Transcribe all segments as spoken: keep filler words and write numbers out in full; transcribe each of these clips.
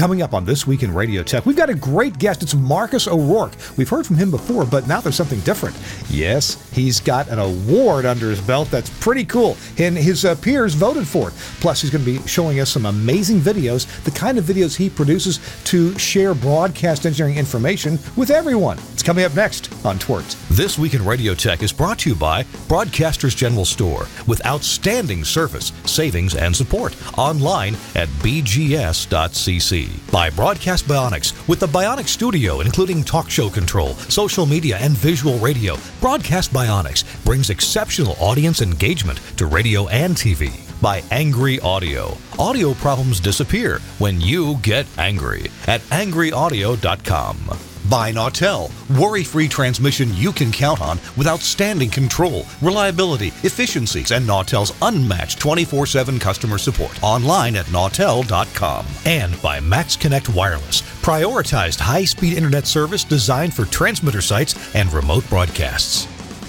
Coming up on This Week in Radio Tech, we've got a great guest. It's Marcus O'Rourke. We've heard from him before, but now there's something different. Yes, he's got an award under his belt that's pretty cool, and his uh, peers voted for it. Plus, he's going to be showing us some amazing videos, the kind of videos he produces to share broadcast engineering information with everyone. It's coming up next on Twert. This Week in Radio Tech is brought to you by Broadcasters General Store, with outstanding service, savings, and support. Online at b g s dot c c. By Broadcast Bionics, with the Bionics Studio, including talk show control, social media, and visual radio. Broadcast Bionics brings exceptional audience engagement to radio and T V. By Angry Audio. Audio problems disappear when you get angry at angry audio dot com. By Nautel, worry-free transmission you can count on with outstanding control, reliability, efficiencies, and Nautel's unmatched twenty-four seven customer support. Online at nautel dot com. And by MaxConnect Wireless, prioritized high-speed internet service designed for transmitter sites and remote broadcasts.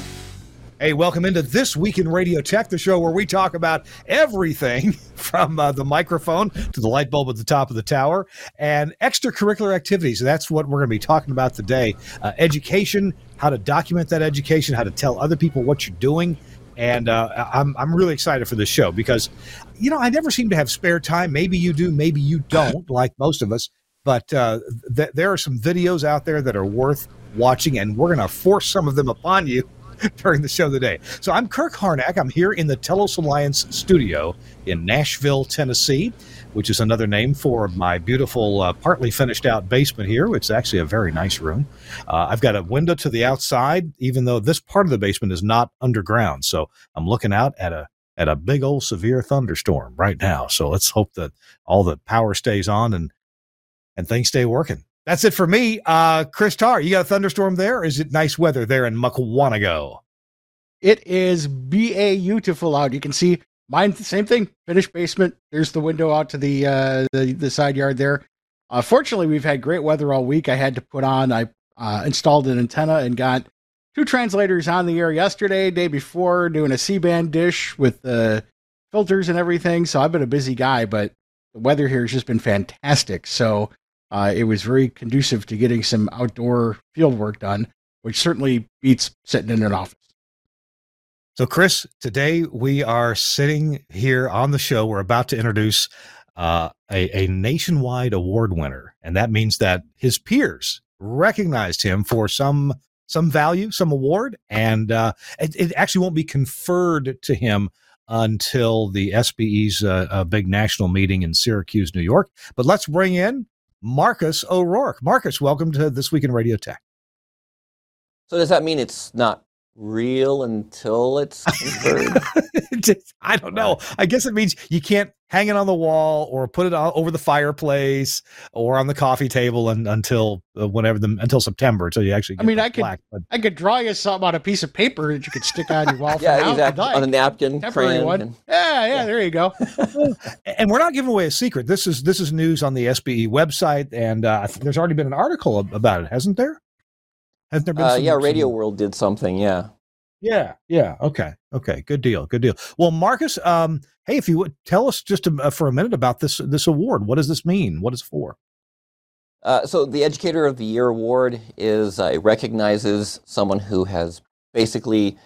Hey, welcome into This Week in Radio Tech, the show where we talk about everything from uh, the microphone to the light bulb at the top of the tower and extracurricular activities. That's what we're going to be talking about today. Uh, education, how to document that education, how to tell other people what you're doing. And uh, I'm I'm really excited for this show because, you know, I never seem to have spare time. Maybe you do, maybe you don't, like most of us. But uh, th- there are some videos out there that are worth watching, and we're going to force some of them upon you during the show today. So I'm Kirk Harnack. I'm here in the Telos Alliance studio in Nashville, Tennessee, which is another name for my beautiful, uh, partly finished out basement here. It's actually a very nice room. Uh, I've got a window to the outside, even though this part of the basement is not underground. So I'm looking out at a at a big old severe thunderstorm right now. So let's hope that all the power stays on and and things stay working. That's it for me. Uh, Chris Tarr, you got a thunderstorm there? Or is it nice weather there in Mukwonago? It is beautiful out. You can see mine, same thing, finished basement. There's the window out to the uh, the, the side yard there. Uh, fortunately, we've had great weather all week. I had to put on, I uh, installed an antenna and got two translators on the air yesterday, day before, doing a C-band dish with the filters and everything. So I've been a busy guy, but the weather here has just been fantastic. So Uh, it was very conducive to getting some outdoor field work done, which certainly beats sitting in an office. So, Chris, today we are sitting here on the show. We're about to introduce uh, a, a nationwide award winner, and that means that his peers recognized him for some some value, some award, and uh, it, it actually won't be conferred to him until the S B E's uh, uh, big national meeting in Syracuse, New York. But let's bring in Marcus O'Rourke. Marcus, welcome to This Week in Radio Tech. So does that mean it's not real until it's conferred? I don't know. I guess it means you can't hang it on the wall or put it on, over the fireplace or on the coffee table and, until uh, whenever the until September until you actually get I mean, I could plaque, but... I could draw you something on a piece of paper that you could stick on your wall. Yeah, for exactly. Like. On a napkin, temporary one. And... Yeah, yeah, yeah, there you go. And we're not giving away a secret. This is this is news on the S B E website, and uh, there's already been an article about it, hasn't there? Hasn't there been? Uh, some, yeah, Radio some... World did something. Yeah. Yeah, yeah. Okay, okay. Good deal, good deal. Well, Marcus, um, hey, if you would tell us just a, uh, for a minute about this this award. What does this mean? What is it for? Uh, so the Educator of the Year award is uh, it recognizes someone who has basically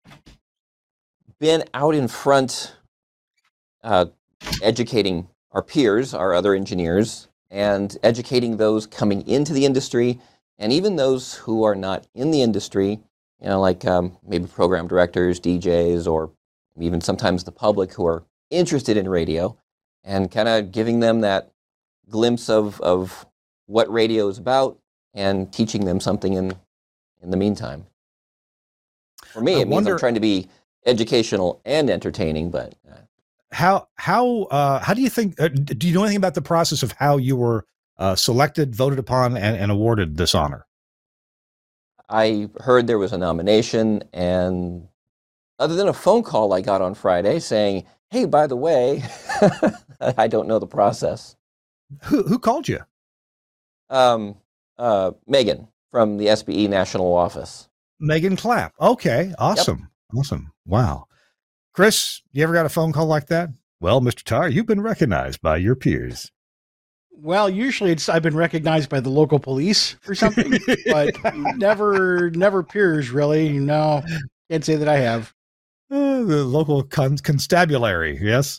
been out in front, uh, educating our peers, our other engineers, and educating those coming into the industry, and even those who are not in the industry. You know, like um, maybe program directors, D Js, or even sometimes the public who are interested in radio, and kind of giving them that glimpse of, of what radio is about and teaching them something in in the meantime. For me, I it means wonder, I'm trying to be educational and entertaining, but... Uh, how how uh, how do you think, uh, do you know anything about the process of how you were uh, selected, voted upon, and, and awarded this honor? I heard there was a nomination, and other than a phone call I got on Friday saying, hey, by the way, I don't know the process. Who who called you? Um, uh, Megan from the S B E National Office. Megan Clapp. Okay, awesome. Yep. Awesome. Wow. Chris, you ever got a phone call like that? Well, Mister Tarr, you've been recognized by your peers. Well, usually it's I've been recognized by the local police or something, but never, never peers really. No, can't say that I have. Uh, the local con- constabulary, yes.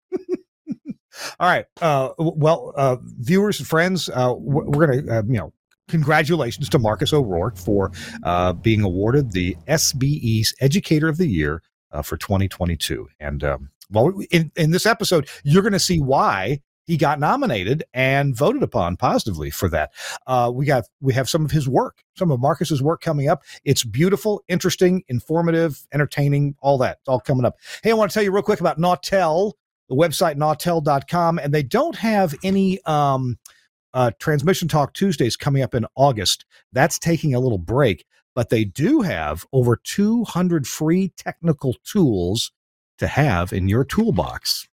All right. Uh, well, uh, viewers and friends, uh, we're going to, uh, you know, congratulations to Marcus O'Rourke for uh, being awarded the S B E's Educator of the Year uh, for twenty twenty-two. And um, well, in, in this episode, you're going to see why he got nominated and voted upon positively for that. Uh, we got we have some of his work, some of Marcus's work coming up. It's beautiful, interesting, informative, entertaining, all that. It's all coming up. Hey, I want to tell you real quick about Nautel, the website nautel dot com, and they don't have any um, uh, Transmission Talk Tuesdays coming up in August. That's taking a little break, but they do have over two hundred free technical tools to have in your toolbox.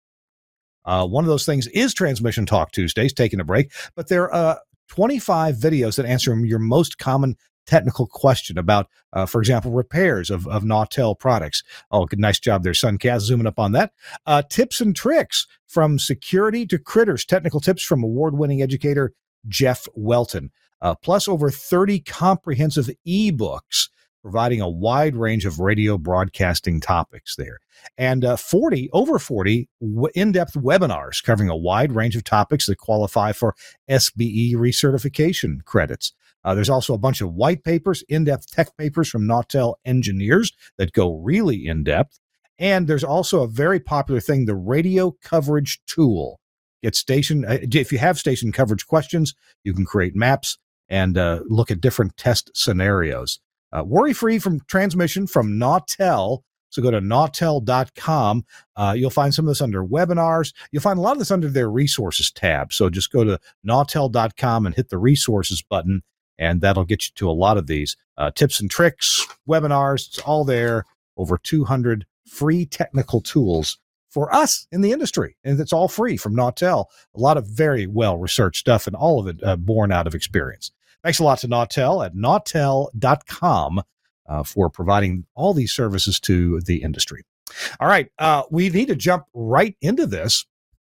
Uh, one of those things is Transmission Talk Tuesdays, taking a break, but there are uh, twenty-five videos that answer your most common technical question about, uh, for example, repairs of, of Nautel products. Oh, good, nice job there, Suncast, zooming up on that. Uh, tips and tricks from security to critters, technical tips from award-winning educator Jeff Welton, uh, plus over thirty comprehensive ebooks providing a wide range of radio broadcasting topics there. And uh, forty, over forty w- in-depth webinars covering a wide range of topics that qualify for S B E recertification credits. Uh, there's also a bunch of white papers, in-depth tech papers from Nautel engineers that go really in-depth. And there's also a very popular thing, the radio coverage tool. Get station, uh, if you have station coverage questions, you can create maps and uh, look at different test scenarios. Uh, worry-free from transmission from Nautel. So go to nautel dot com. Uh, you'll find some of this under webinars. You'll find a lot of this under their resources tab. So just go to nautel dot com and hit the resources button, and that'll get you to a lot of these uh, tips and tricks, webinars. It's all there. Over two hundred free technical tools for us in the industry. And it's all free from Nautel. A lot of very well-researched stuff, and all of it uh, born out of experience. Thanks a lot to Nautel at nautel dot com uh, for providing all these services to the industry. All right. Uh, we need to jump right into this.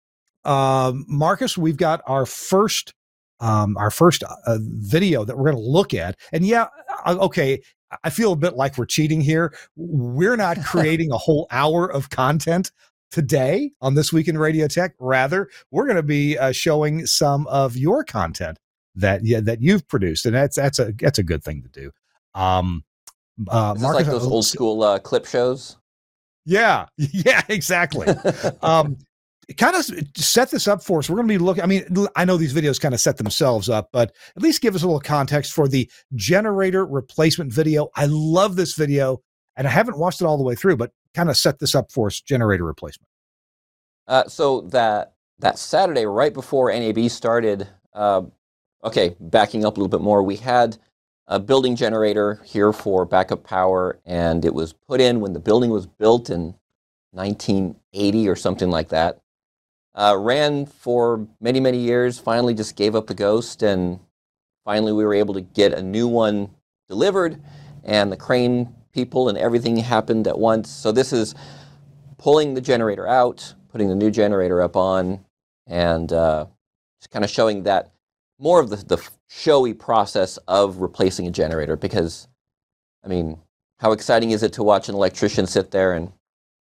Uh, Marcus, we've got our first um, our first uh, video that we're going to look at. And yeah, okay, I feel a bit like we're cheating here. We're not creating a whole hour of content today on This Week in Radio Tech. Rather, we're going to be uh, showing some of your content that yeah, that you've produced, and that's that's a that's a good thing to do. Um, uh, Is this Marcus, like those old school uh, clip shows? Yeah, yeah, exactly. um, kind of set this up for us. We're going to be looking. I mean, I know these videos kind of set themselves up, but at least give us a little context for the generator replacement video. I love this video, and I haven't watched it all the way through, but kind of set this up for us. Generator replacement. Uh, so that that Saturday, right before N A B started. Uh, Okay, backing up a little bit more, we had a building generator here for backup power, and it was put in when the building was built in nineteen eighty or something like that. Uh, ran for many, many years, finally just gave up the ghost, and finally we were able to get a new one delivered, and the crane people and everything happened at once. So this is pulling the generator out, putting the new generator up on, and uh, just kind of showing that more of the, the showy process of replacing a generator, because, I mean, how exciting is it to watch an electrician sit there and...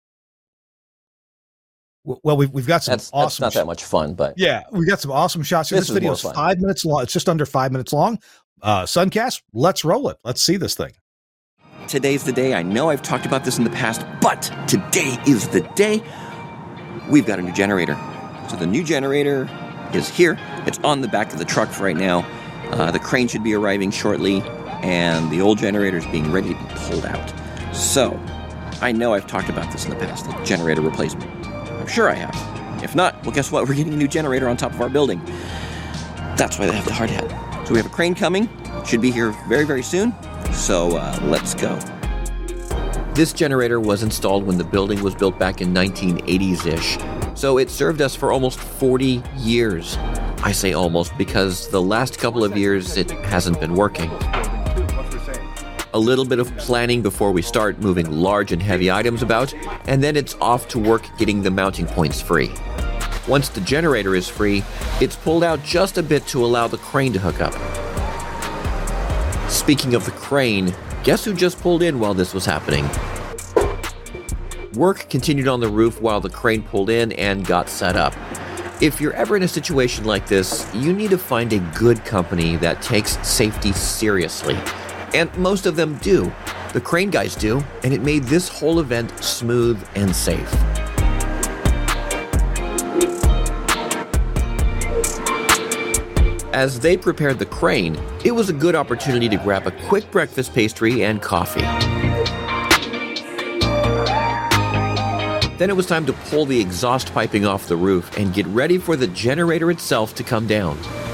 Well, we've, we've got some that's, awesome... That's not that much fun, but... Yeah, we've got some awesome shots here. This, this video is five minutes long. It's just under five minutes long. Uh, Suncast, let's roll it. Let's see this thing. Today's the day. I know I've talked about this in the past, but today is the day. We've got a new generator. So the new generator is here. It's on the back of the truck right now. Uh, the crane should be arriving shortly, and the old generator is being ready to be pulled out. So, I know I've talked about this in the past, the generator replacement. I'm sure I have. If not, well, guess what? We're getting a new generator on top of our building. That's why they have the hard hat. So we have a crane coming. Should be here very, very soon. So, uh, let's go. This generator was installed when the building was built back in nineteen eighties-ish. So it served us for almost forty years. I say almost because the last couple of years it hasn't been working. A little bit of planning before we start moving large and heavy items about, and then it's off to work getting the mounting points free. Once the generator is free, it's pulled out just a bit to allow the crane to hook up. Speaking of the crane, guess who just pulled in while this was happening? Work continued on the roof while the crane pulled in and got set up. If you're ever in a situation like this, you need to find a good company that takes safety seriously. And most of them do. The crane guys do, and it made this whole event smooth and safe. As they prepared the crane, it was a good opportunity to grab a quick breakfast pastry and coffee. Then it was time to pull the exhaust piping off the roof and get ready for the generator itself to come down.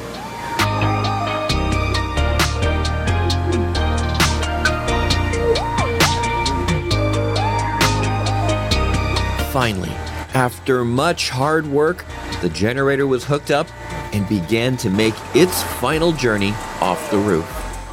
Finally, after much hard work, the generator was hooked up and began to make its final journey off the roof.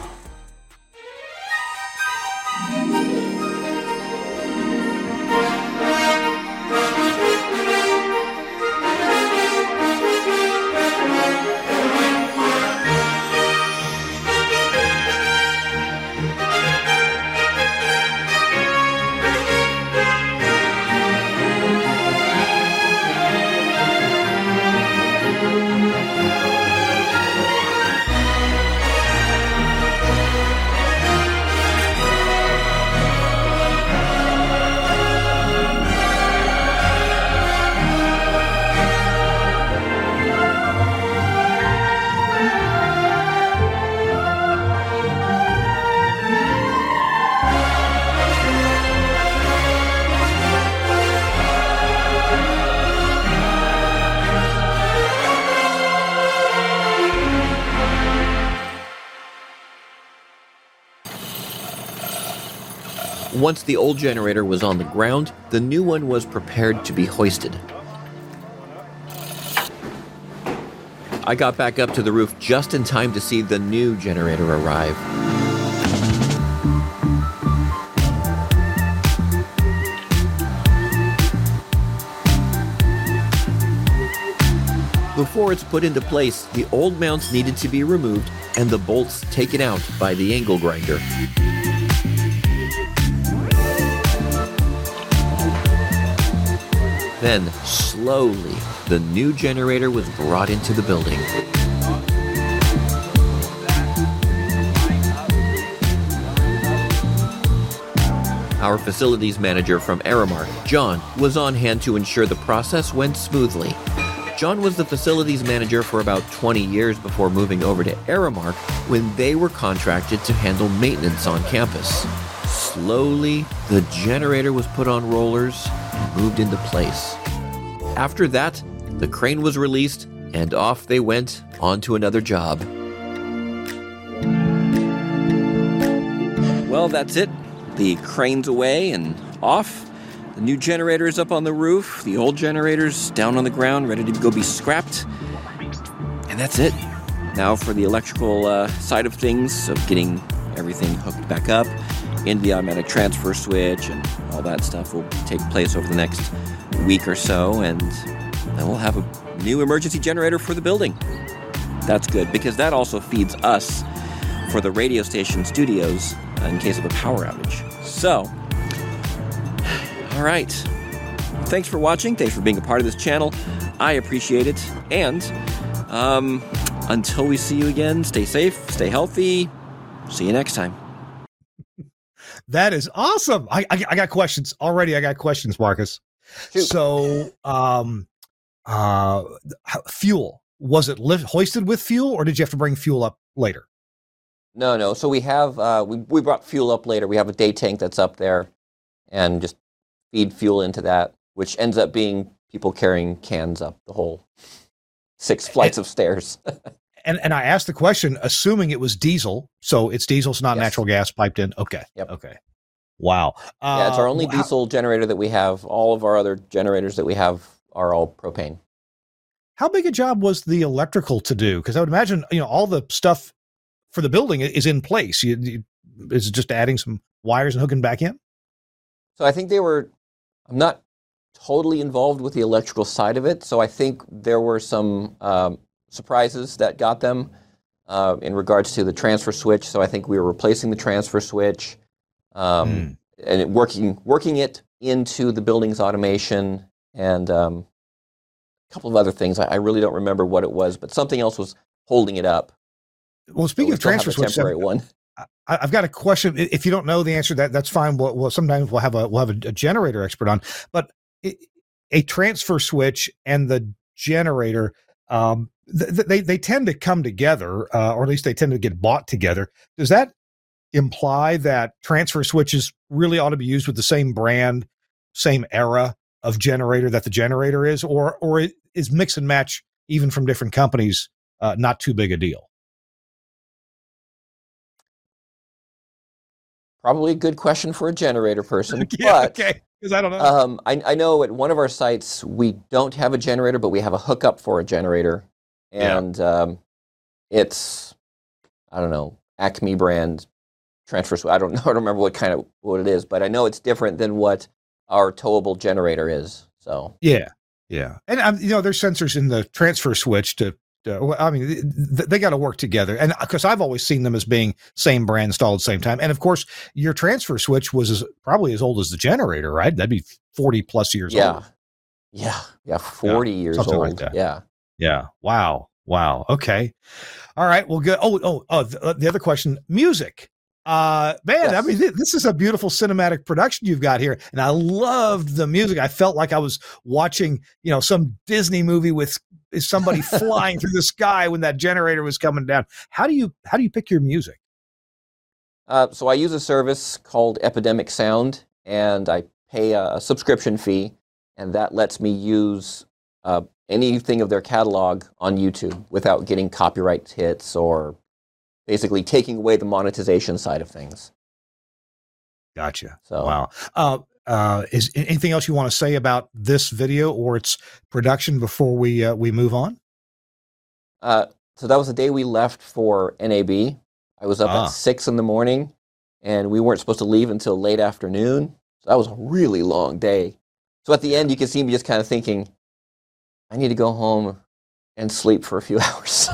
Once the old generator was on the ground, the new one was prepared to be hoisted. I got back up to the roof just in time to see the new generator arrive. Before it's put into place, the old mounts needed to be removed and the bolts taken out by the angle grinder. Then, slowly, the new generator was brought into the building. Our facilities manager from Aramark, John, was on hand to ensure the process went smoothly. John was the facilities manager for about twenty years before moving over to Aramark when they were contracted to handle maintenance on campus. Slowly, the generator was put on rollers and moved into place. After that, the crane was released and off they went on to another job. Well, that's it. The crane's away and off. The new generator's up on the roof. The old generator's down on the ground, ready to go be scrapped. And that's it. Now for the electrical uh, side of things, of getting everything hooked back up into the automatic transfer switch, and all that stuff will take place over the next week or so, and then we'll have a new emergency generator for the building. That's good, because that also feeds us for the radio station studios in case of a power outage. So, all right. Thanks for watching. Thanks for being a part of this channel. I appreciate it. And um, until we see you again, stay safe, stay healthy. See you next time. That is awesome. I, I, I got questions already. I got questions, Marcus. Shoot. So, um, uh, fuel, was it lift, hoisted with fuel, or did you have to bring fuel up later? No, no. So we have, uh, we, we brought fuel up later. We have a day tank that's up there and just feed fuel into that, which ends up being people carrying cans up the whole six flights of stairs. And and I asked the question, assuming it was diesel. So it's diesel, it's not Yes. natural gas piped in. Okay. Yep. Okay. Wow. Uh, Yeah, it's our only how- diesel generator that we have. All of our other generators that we have are all propane. How big a job was the electrical to do? Because I would imagine, you know, all the stuff for the building is in place. You, you, is it just adding some wires and hooking back in? So I think they were, I'm not totally involved with the electrical side of it, so I think there were some um, surprises that got them uh, in regards to the transfer switch. So I think we were replacing the transfer switch um, mm. and it working working it into the building's automation and um, a couple of other things. I, I really don't remember what it was, but something else was holding it up. Well, speaking so of transfer switch, temporary one. I, I've got a question. If you don't know the answer, that that's fine. We'll, we'll sometimes we'll have a we'll have a, a generator expert on, but it, a transfer switch and the generator, um, th- they they tend to come together, uh, or at least they tend to get bought together. Does that imply that transfer switches really ought to be used with the same brand, same era of generator that the generator is, or or is mix and match even from different companies uh, not too big a deal? Probably a good question for a generator person. yeah, but, okay, because I don't know. Um, I, I know at one of our sites we don't have a generator, but we have a hookup for a generator, and yeah. um, it's I don't know Acme brand transfer switch. I don't know. I don't remember what kind of what it is, but I know it's different than what our towable generator is. So yeah, yeah, and um, you know there's sensors in the transfer switch to. Uh, I mean, th- they got to work together, and because I've always seen them as being same brand installed at the same time. And of course, your transfer switch was as, probably as old as the generator, right? That'd be forty plus years yeah. old. Yeah, yeah, forty yeah, years something old. Like that. Yeah, yeah. Wow, wow. Okay, all right. Well, good. Oh, oh, oh. The, the other question: music. Uh, man, yes. I mean, th- this is a beautiful cinematic production you've got here, and I loved the music. I felt like I was watching, you know, some Disney movie with somebody flying through the sky when that generator was coming down. How do you how do you pick your music? Uh, so I use a service called Epidemic Sound, and I pay a, a subscription fee, and that lets me use uh, anything of their catalog on YouTube without getting copyright hits or basically taking away the monetization side of things. Gotcha. So, wow. Uh, uh, is anything else you want to say about this video or its production before we uh, we move on? Uh, so that was the day we left for N A B. I was up ah. at six in the morning, and we weren't supposed to leave until late afternoon. So that was a really long day. So at the end, you can see me just kind of thinking, I need to go home and sleep for a few hours.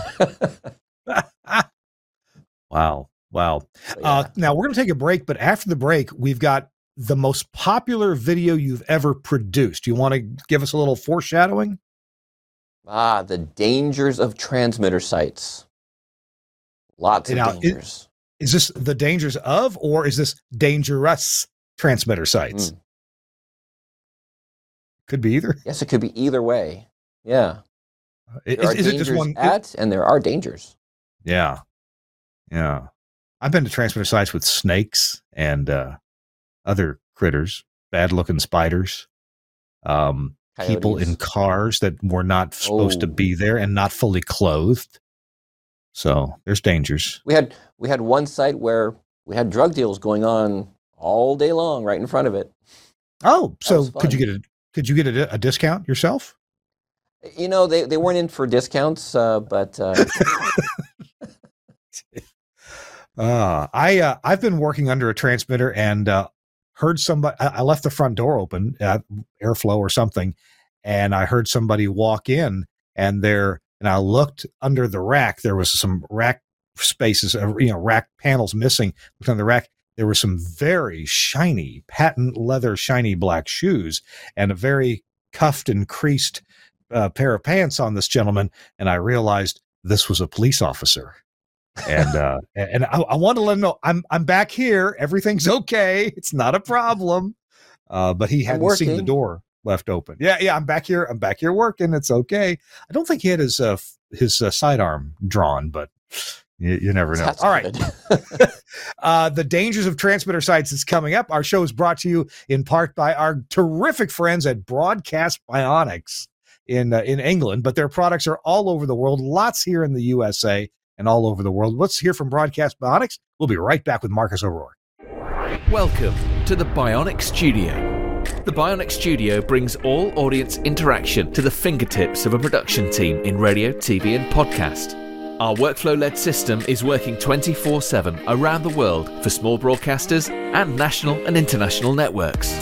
Wow. Wow. Yeah. Uh, now we're going to take a break, but after the break, we've got the most popular video you've ever produced. Do you want to give us a little foreshadowing? Ah, the dangers of transmitter sites. Lots of now, dangers. Is, is this the dangers of, or is this dangerous transmitter sites? Mm. Could be either. Yes, it could be either way. Yeah. Uh, there is, are is dangers it just one at, and there are dangers. Yeah. Yeah. I've been to transmitter sites with snakes and uh, other critters, bad looking spiders, um, people in cars that were not supposed oh. to be there and not fully clothed. So there's dangers. We had we had one site where we had drug deals going on all day long right in front of it. Oh, so could you get a could you get a, a discount yourself? You know, they, they weren't in for discounts, uh, but uh, Uh, I, uh, I've been working under a transmitter and, uh, heard somebody, I, I left the front door open, uh, airflow or something. And I heard somebody walk in and there, and I looked under the rack. There was some rack spaces, uh, you know, rack panels missing. Looked on the rack. There were some very shiny patent leather, shiny black shoes and a very cuffed and creased, uh, pair of pants on this gentleman. And I realized this was a police officer. and uh, and I, I want to let him know I'm I'm back here. Everything's okay. It's not a problem. Uh, but he hadn't seen the door left open. Yeah, yeah. I'm back here. I'm back here working. It's okay. I don't think he had his uh, his uh, sidearm drawn, but you, you never know. That's all right. uh, the dangers of transmitter sites is coming up. Our show is brought to you in part by our terrific friends at Broadcast Bionics in uh, in England, but their products are all over the world. Lots here in the U S A. And all over the world. Let's hear from Broadcast Bionics. We'll be right back with Marcus O'Rourke. Welcome to the Bionic Studio. The Bionic Studio brings all audience interaction to the fingertips of a production team in radio, T V, and podcast. Our workflow-led system is working twenty-four seven around the world for small broadcasters and national and international networks.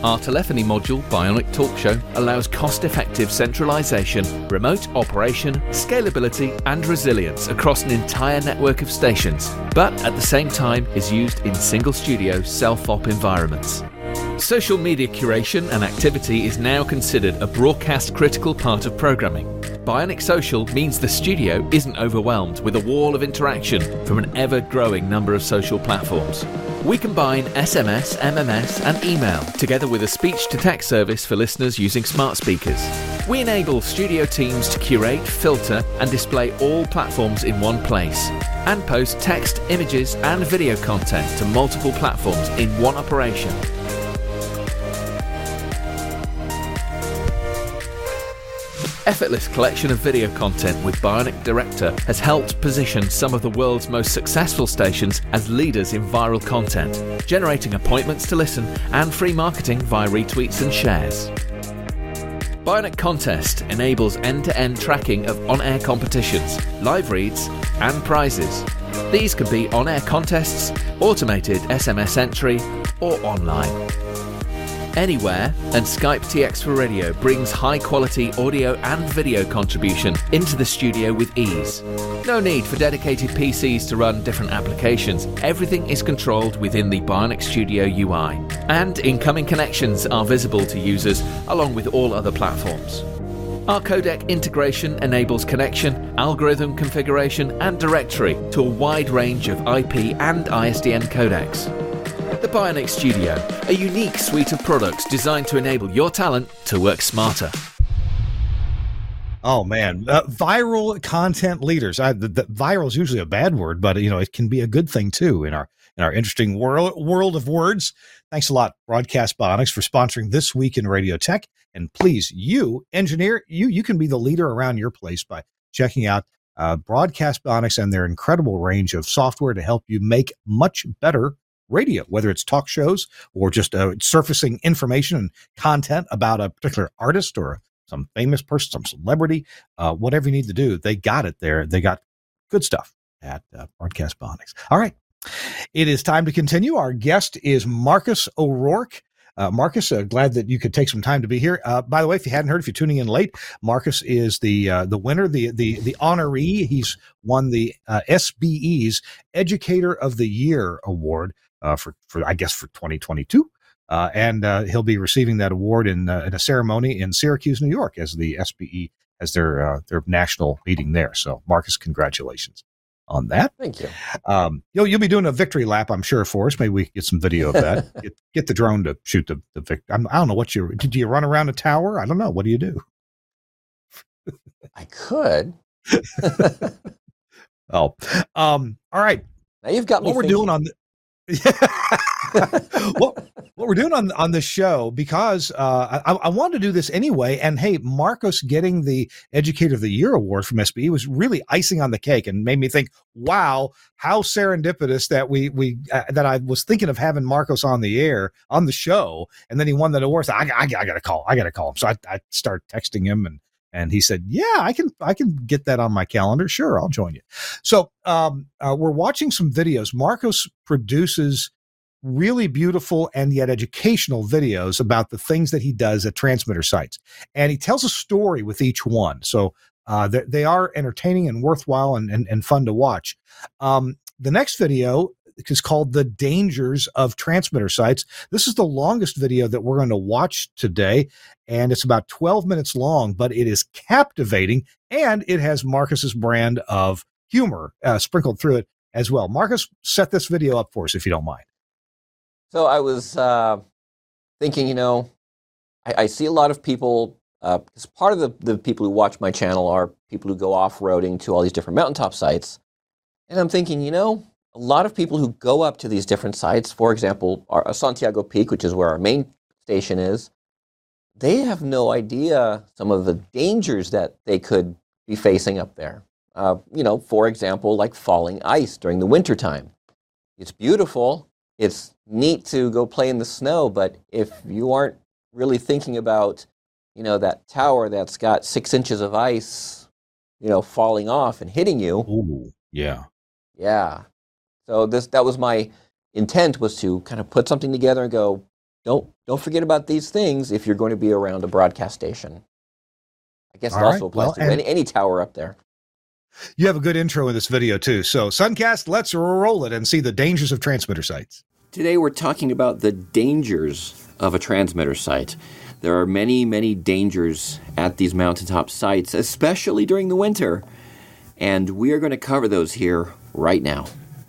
Our telephony module, Bionic Talk Show, allows cost-effective centralization, remote operation, scalability, and resilience across an entire network of stations, but at the same time is used in single-studio self-op environments. Social media curation and activity is now considered a broadcast-critical part of programming. Bionic Social means the studio isn't overwhelmed with a wall of interaction from an ever-growing number of social platforms. We combine S M S, M M S, and email, together with a speech-to-text service for listeners using smart speakers. We enable studio teams to curate, filter, and display all platforms in one place, and post text, images, and video content to multiple platforms in one operation. Effortless collection of video content with Bionic Director has helped position some of the world's most successful stations as leaders in viral content, generating appointments to listen and free marketing via retweets and shares. Bionic Contest enables end-to-end tracking of on-air competitions, live reads, and prizes. These can be on-air contests, automated S M S entry, or online. Anywhere, and Skype T X for Radio brings high-quality audio and video contribution into the studio with ease. No need for dedicated P Cs to run different applications. Everything is controlled within the Bionic Studio U I, and incoming connections are visible to users along with all other platforms. Our codec integration enables connection, algorithm configuration, and directory to a wide range of I P and I S D N codecs. The Bionic Studio, a unique suite of products designed to enable your talent to work smarter. Oh man, uh, viral content leaders. I, the, the, viral is usually a bad word, but you know it can be a good thing too in our in our interesting world world of words. Thanks a lot, Broadcast Bionics, for sponsoring This Week in Radio Tech. And please, you engineer, you you can be the leader around your place by checking out uh, Broadcast Bionics and their incredible range of software to help you make much better radio, whether it's talk shows or just uh, surfacing information and content about a particular artist or some famous person, some celebrity, uh, whatever you need to do. They got it there. They got good stuff at uh, Broadcast Bionics. All right. It is time to continue. Our guest is Marcus O'Rourke. Uh, Marcus, uh, glad that you could take some time to be here. Uh, by the way, if you hadn't heard, if you're tuning in late, Marcus is the uh, the winner, the the the honoree. He's won the uh, S B E's Educator of the Year award uh, for for I guess for twenty twenty-two, uh, and uh, he'll be receiving that award in uh, in a ceremony in Syracuse, New York, as the S B E has their uh, their national meeting there. So, Marcus, congratulations on that. Thank you. Um, you'll you'll be doing a victory lap, I'm sure, for us. Maybe we can get some video of that. get, get the drone to shoot the the victory. I don't know what you did. You run around a tower? I don't know. What do you do? I could. oh, um, all right. Now you've got me what we're thinking. doing on the. what, what we're doing on on the show, because uh, I, I wanted to do this anyway. And hey, Marcus getting the Educator of the Year award from S B E was really icing on the cake, and made me think, wow, how serendipitous that we we uh, that I was thinking of having Marcus on the air on the show, and then he won that award. So I, I, I got to call, I got to call him. So I, I started texting him, and and he said, yeah, I can I can get that on my calendar. Sure, I'll join you. So um, uh, we're watching some videos. Marcus produces really beautiful and yet educational videos about the things that he does at transmitter sites. And he tells a story with each one. So uh, they, they are entertaining and worthwhile and, and, and fun to watch. Um, the next video is called The Dangers of Transmitter Sites. This is the longest video that we're going to watch today, and it's about twelve minutes long, but it is captivating, and it has Marcus's brand of humor uh, sprinkled through it as well. Marcus, set this video up for us, if you don't mind. So I was uh, thinking, you know, I, I see a lot of people, because uh, part of the, the people who watch my channel are people who go off-roading to all these different mountaintop sites. And I'm thinking, you know, a lot of people who go up to these different sites, for example, our Santiago Peak, which is where our main station is, they have no idea some of the dangers that they could be facing up there. Uh, you know, for example, like falling ice during the wintertime. It's beautiful. It's neat to go play in the snow, but if you aren't really thinking about, you know, that tower that's got six inches of ice, you know, falling off and hitting you. Ooh, yeah. Yeah. So this that was my intent, was to kind of put something together and go, don't don't forget about these things if you're going to be around a broadcast station. I guess it All also right. applies Well, to and- any, any tower up there. You have a good intro in this video, too. So, Suncast, let's roll it and see the dangers of transmitter sites. Today we're talking about the dangers of a transmitter site. There are many, many dangers at these mountaintop sites, especially during the winter. And we are going to cover those here right now.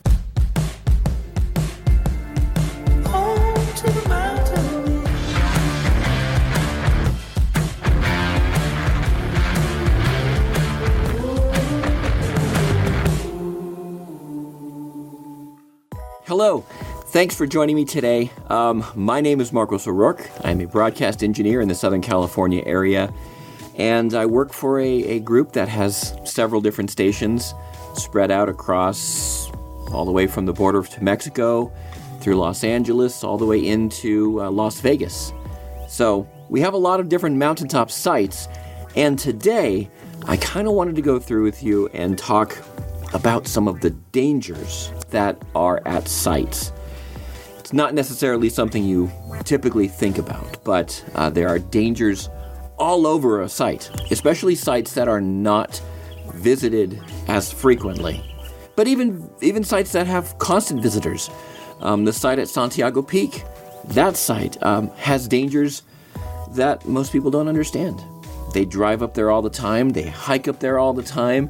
Hello, thanks for joining me today. Um, my name is Marcos O'Rourke. I'm a broadcast engineer in the Southern California area, and I work for a, a group that has several different stations spread out across all the way from the border to Mexico, through Los Angeles, all the way into uh, Las Vegas. So we have a lot of different mountaintop sites, and today I kind of wanted to go through with you and talk about some of the dangers that are at sites. It's not necessarily something you typically think about, but uh, there are dangers all over a site, especially sites that are not visited as frequently. But even even sites that have constant visitors. Um, the site at Santiago Peak, that site um, has dangers that most people don't understand. They drive up there all the time, they hike up there all the time,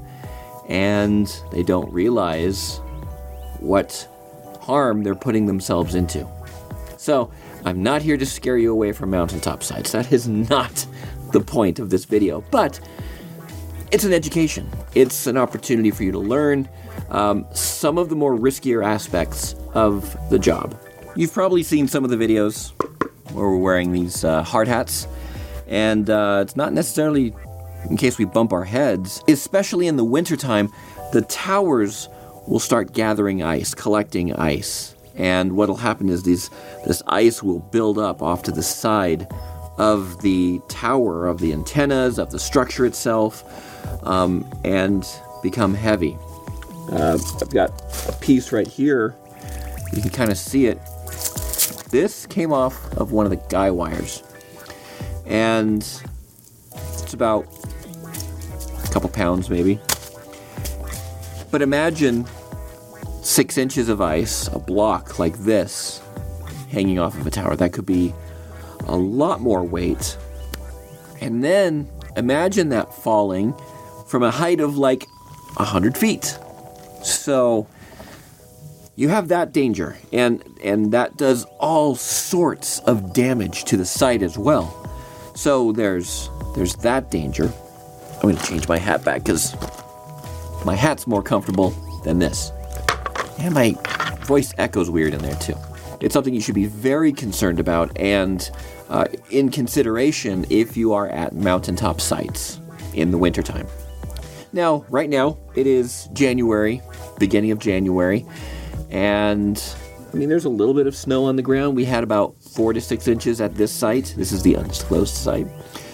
and they don't realize what harm they're putting themselves into. So, I'm not here to scare you away from mountaintop sites. That is not the point of this video. But it's an education. It's an opportunity for you to learn um, some of the more riskier aspects of the job. You've probably seen some of the videos where we're wearing these uh, hard hats. And uh, it's not necessarily in case we bump our heads. Especially in the wintertime, the towers will start gathering ice, collecting ice. And what'll happen is these this ice will build up off to the side of the tower, of the antennas, of the structure itself, um, and become heavy. Uh, I've got a piece right here. You can kind of see it. This came off of one of the guy wires. And it's about a couple pounds maybe. But imagine six inches of ice, a block like this, hanging off of a tower. That could be a lot more weight. And then imagine that falling from a height of like one hundred feet. So you have that danger, and, and that does all sorts of damage to the site as well. So there's there's that danger. I'm going to change my hat back because my hat's more comfortable than this. And my voice echoes weird in there too. It's something you should be very concerned about and uh, in consideration if you are at mountaintop sites in the wintertime. Now, right now, it is January, beginning of January, and I mean, there's a little bit of snow on the ground. We had about four to six inches at this site. This is the undisclosed site.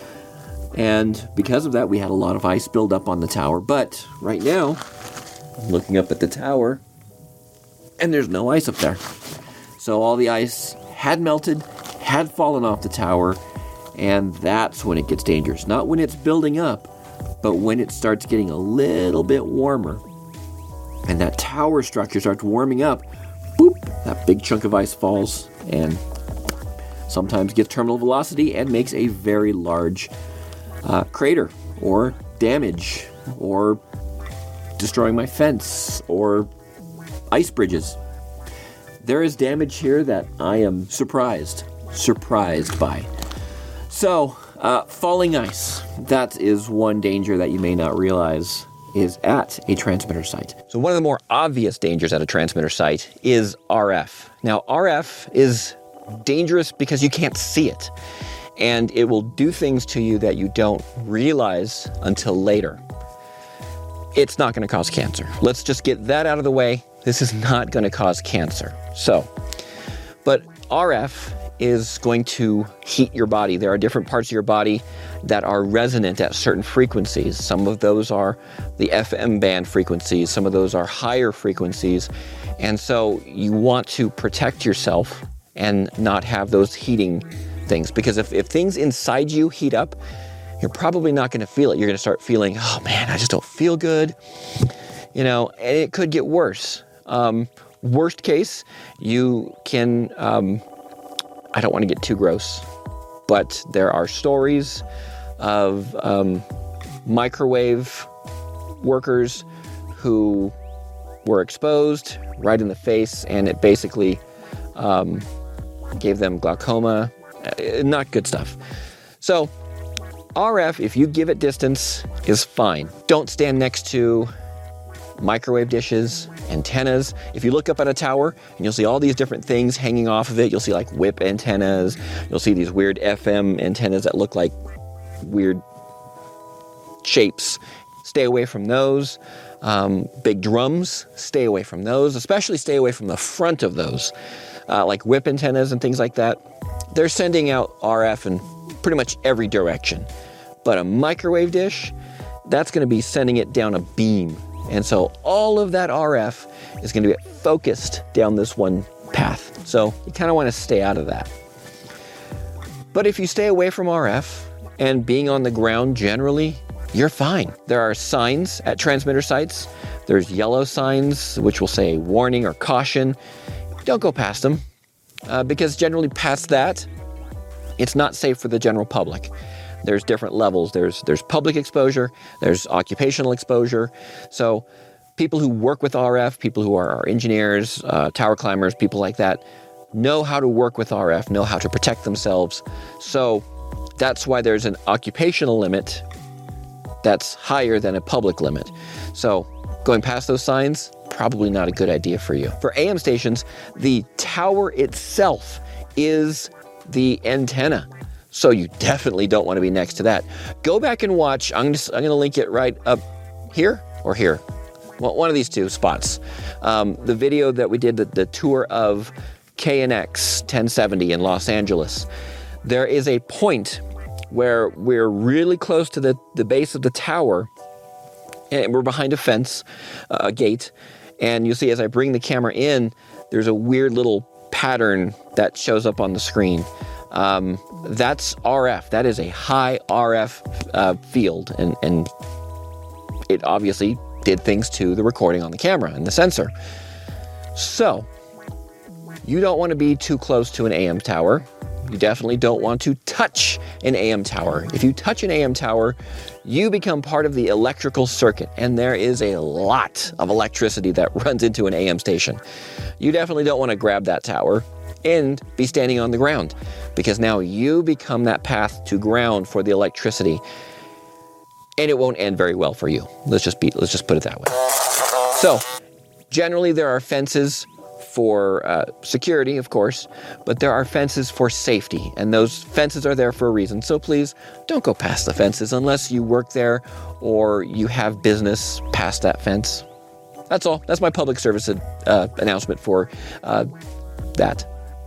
And because of that, we had a lot of ice build up on the tower. But right now, I'm looking up at the tower, and there's no ice up there. So all the ice had melted, had fallen off the tower, and that's when it gets dangerous. Not when it's building up, but when it starts getting a little bit warmer. And that tower structure starts warming up, boop, that big chunk of ice falls and sometimes gets terminal velocity and makes a very large uh, crater or damage or destroying my fence or ice bridges. There is damage here that I am surprised, surprised by. So, uh, falling ice, that is one danger that you may not realize is at a transmitter site. So one of the more obvious dangers at a transmitter site is R F. Now, R F is dangerous because you can't see it, and it will do things to you that you don't realize until later. It's not going to cause cancer. Let's just get that out of the way. This is not going to cause cancer. So, but R F is going to heat your body. There are different parts of your body that are resonant at certain frequencies. Some of those are the F M band frequencies. Some of those are higher frequencies. And so you want to protect yourself and not have those heating things. Because if, if things inside you heat up, you're probably not going to feel it. You're going to start feeling, oh man, I just don't feel good. You know, and it could get worse. Um, worst case, you can, um, I don't want to get too gross, but there are stories of um, microwave workers who were exposed right in the face, and it basically um, gave them glaucoma. Uh, not good stuff. So R F, if you give it distance, is fine. Don't stand next to microwave dishes, antennas. If you look up at a tower and you'll see all these different things hanging off of it, you'll see like whip antennas, you'll see these weird F M antennas that look like weird shapes. Stay away from those. Um, big drums, stay away from those, especially stay away from the front of those, uh, like whip antennas and things like that. They're sending out R F in pretty much every direction. But a microwave dish, that's going to be sending it down a beam. And so all of that R F is going to get focused down this one path. So you kind of want to stay out of that. But if you stay away from R F and being on the ground generally, you're fine. There are signs at transmitter sites. There's yellow signs, which will say warning or caution. Don't go past them, uh, because generally past that, it's not safe for the general public. There's different levels. There's there's public exposure, there's occupational exposure. So people who work with R F, people who are engineers, uh, tower climbers, people like that, know how to work with R F, know how to protect themselves. So that's why there's an occupational limit that's higher than a public limit. So going past those signs, probably not a good idea for you. For A M stations, the tower itself is the antenna. So you definitely don't want to be next to that. Go back and watch, I'm just, I'm going to link it right up here or here. Well, one of these two spots. Um, the video that we did, the, the tour of K N X ten seventy in Los Angeles. There is a point where we're really close to the, the base of the tower, and we're behind a fence, uh, a gate, and you see as I bring the camera in, there's a weird little pattern that shows up on the screen. Um, that's R F. That is a high R F uh, field, and, and it obviously did things to the recording on the camera and the sensor. So, you don't want to be too close to an A M tower. You definitely don't want to touch an A M tower. If you touch an A M tower, you become part of the electrical circuit, and there is a lot of electricity that runs into an A M station. You definitely don't want to grab that tower and be standing on the ground, because now you become that path to ground for the electricity, and it won't end very well for you. Let's just be, let's just put it that way. So, generally there are fences for uh, security, of course, but there are fences for safety, and those fences are there for a reason. So please don't go past the fences unless you work there or you have business past that fence. That's all. That's my public service uh, announcement for uh, that.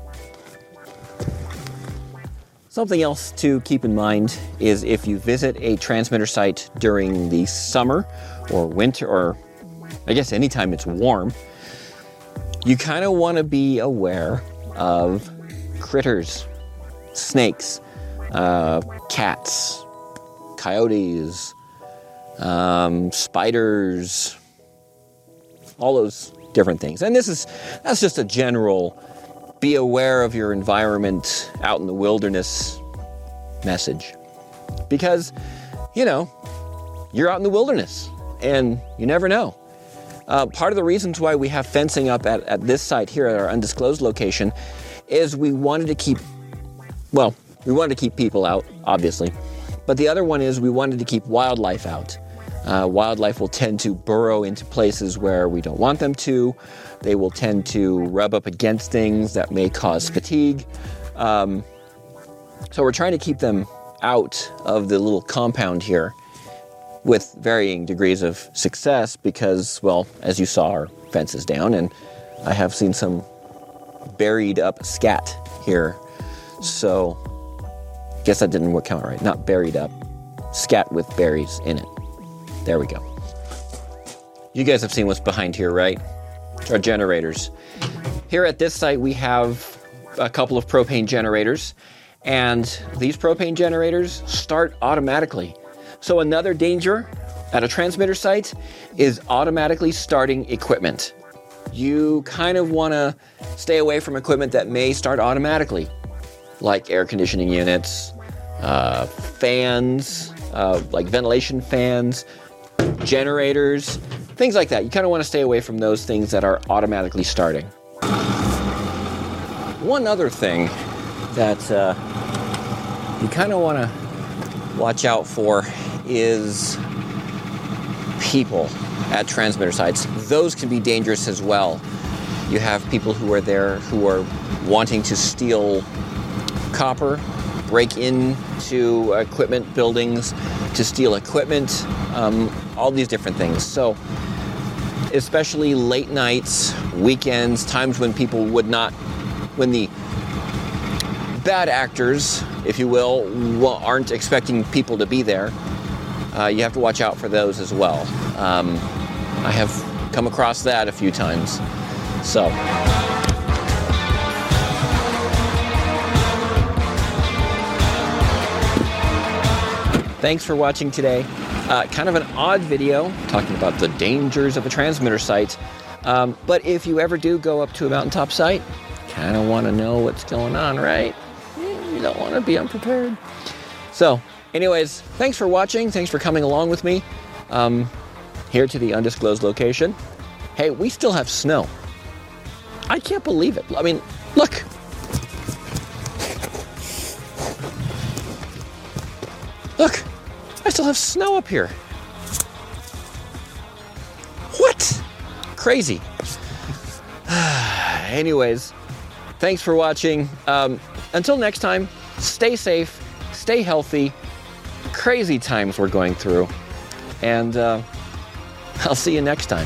Something else to keep in mind is if you visit a transmitter site during the summer or winter, or I guess anytime it's warm, you kind of want to be aware of critters, snakes, uh, cats, coyotes, um, spiders, all those different things. And this is, that's just a general be aware of your environment out in the wilderness message. Because, you know, you're out in the wilderness and you never know. Uh, part of the reasons why we have fencing up at, at this site here at our undisclosed location is we wanted to keep, well, we wanted to keep people out, obviously. But the other one is we wanted to keep wildlife out. Uh, wildlife will tend to burrow into places where we don't want them to. They will tend to rub up against things that may cause fatigue. Um, so we're trying to keep them out of the little compound here, with varying degrees of success because, well, as you saw, our fence is down, and I have seen some buried up scat here. So, guess that didn't work out right. Not buried up, scat with berries in it. There we go. You guys have seen what's behind here, right? Our generators. Here at this site, we have a couple of propane generators, and these propane generators start automatically. So another danger at a transmitter site is automatically starting equipment. You kind of want to stay away from equipment that may start automatically, like air conditioning units, uh, fans, uh, like ventilation fans, generators, things like that. You kind of want to stay away from those things that are automatically starting. One other thing that uh, you kind of want to watch out for is people at transmitter sites. Those can be dangerous as well. You have people who are there who are wanting to steal copper, break into equipment buildings to steal equipment, um, all these different things. So especially late nights, weekends, times when people would not, when the bad actors, if you will, aren't expecting people to be there, uh, you have to watch out for those as well. Um, I have come across that a few times. So. Thanks for watching today. Uh, kind of an odd video talking about the dangers of a transmitter site. Um, but if you ever do go up to a mountaintop site, kind of want to know what's going on, right? You don't want to be unprepared. So, anyways, thanks for watching. Thanks for coming along with me um, here to the undisclosed location. Hey, we still have snow. I can't believe it. I mean, look. Look, I still have snow up here. What? Crazy. Anyways, thanks for watching. Um, until next time, stay safe, stay healthy. Crazy times we're going through. And uh, I'll see you next time.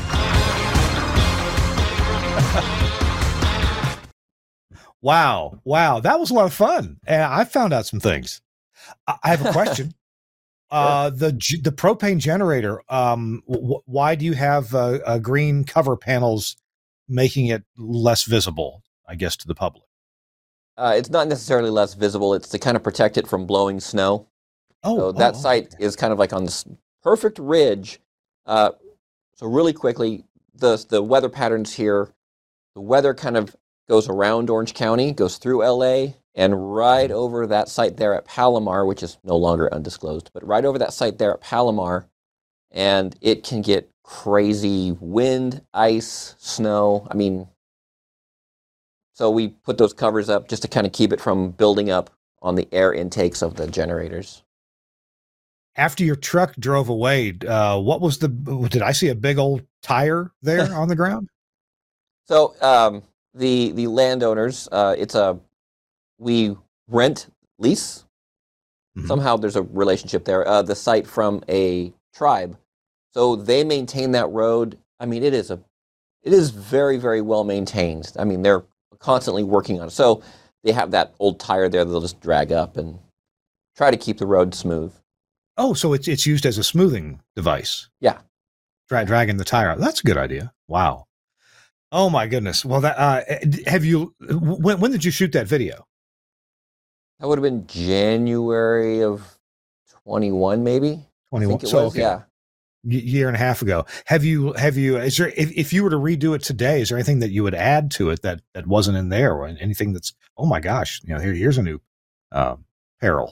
Wow. Wow. That was a lot of fun. And I found out some things. I I have a question. uh, the g- the propane generator, um, w- why do you have uh, uh, green cover panels making it less visible, I guess, to the public? Uh, it's not necessarily less visible. It's to kind of protect it from blowing snow. Oh, so that oh, site okay. is kind of like on this perfect ridge. Uh, so really quickly, the the weather patterns here, the weather kind of goes around Orange County, goes through L A, and right over that site there at Palomar, which is no longer undisclosed, but right over that site there at Palomar, and it can get crazy wind, ice, snow. I mean, so we put those covers up just to kind of keep it from building up on the air intakes of the generators. After your truck drove away, uh, what was the, did I see a big old tire there on the ground? So um, the the landowners, uh, it's a, we rent, lease. Mm-hmm. Somehow there's a relationship there. Uh, the site from a tribe. So they maintain that road. I mean, it is a, it is very, very well maintained. I mean, they're constantly working on it. So they have that old tire there that they'll just drag up and try to keep the road smooth. Oh, so it's it's used as a smoothing device. Yeah. Dra- dragging the tire. That's a good idea. Wow. Oh my goodness. Well, that uh, have you? When when did you shoot that video? That would have been January of twenty-one, maybe. twenty-one. So was, okay. Yeah. Year and a half ago. Have you? Have you? Is there? If, if you were to redo it today, is there anything that you would add to it that that wasn't in there, or anything that's? Oh my gosh! You know, here here's a new uh, peril.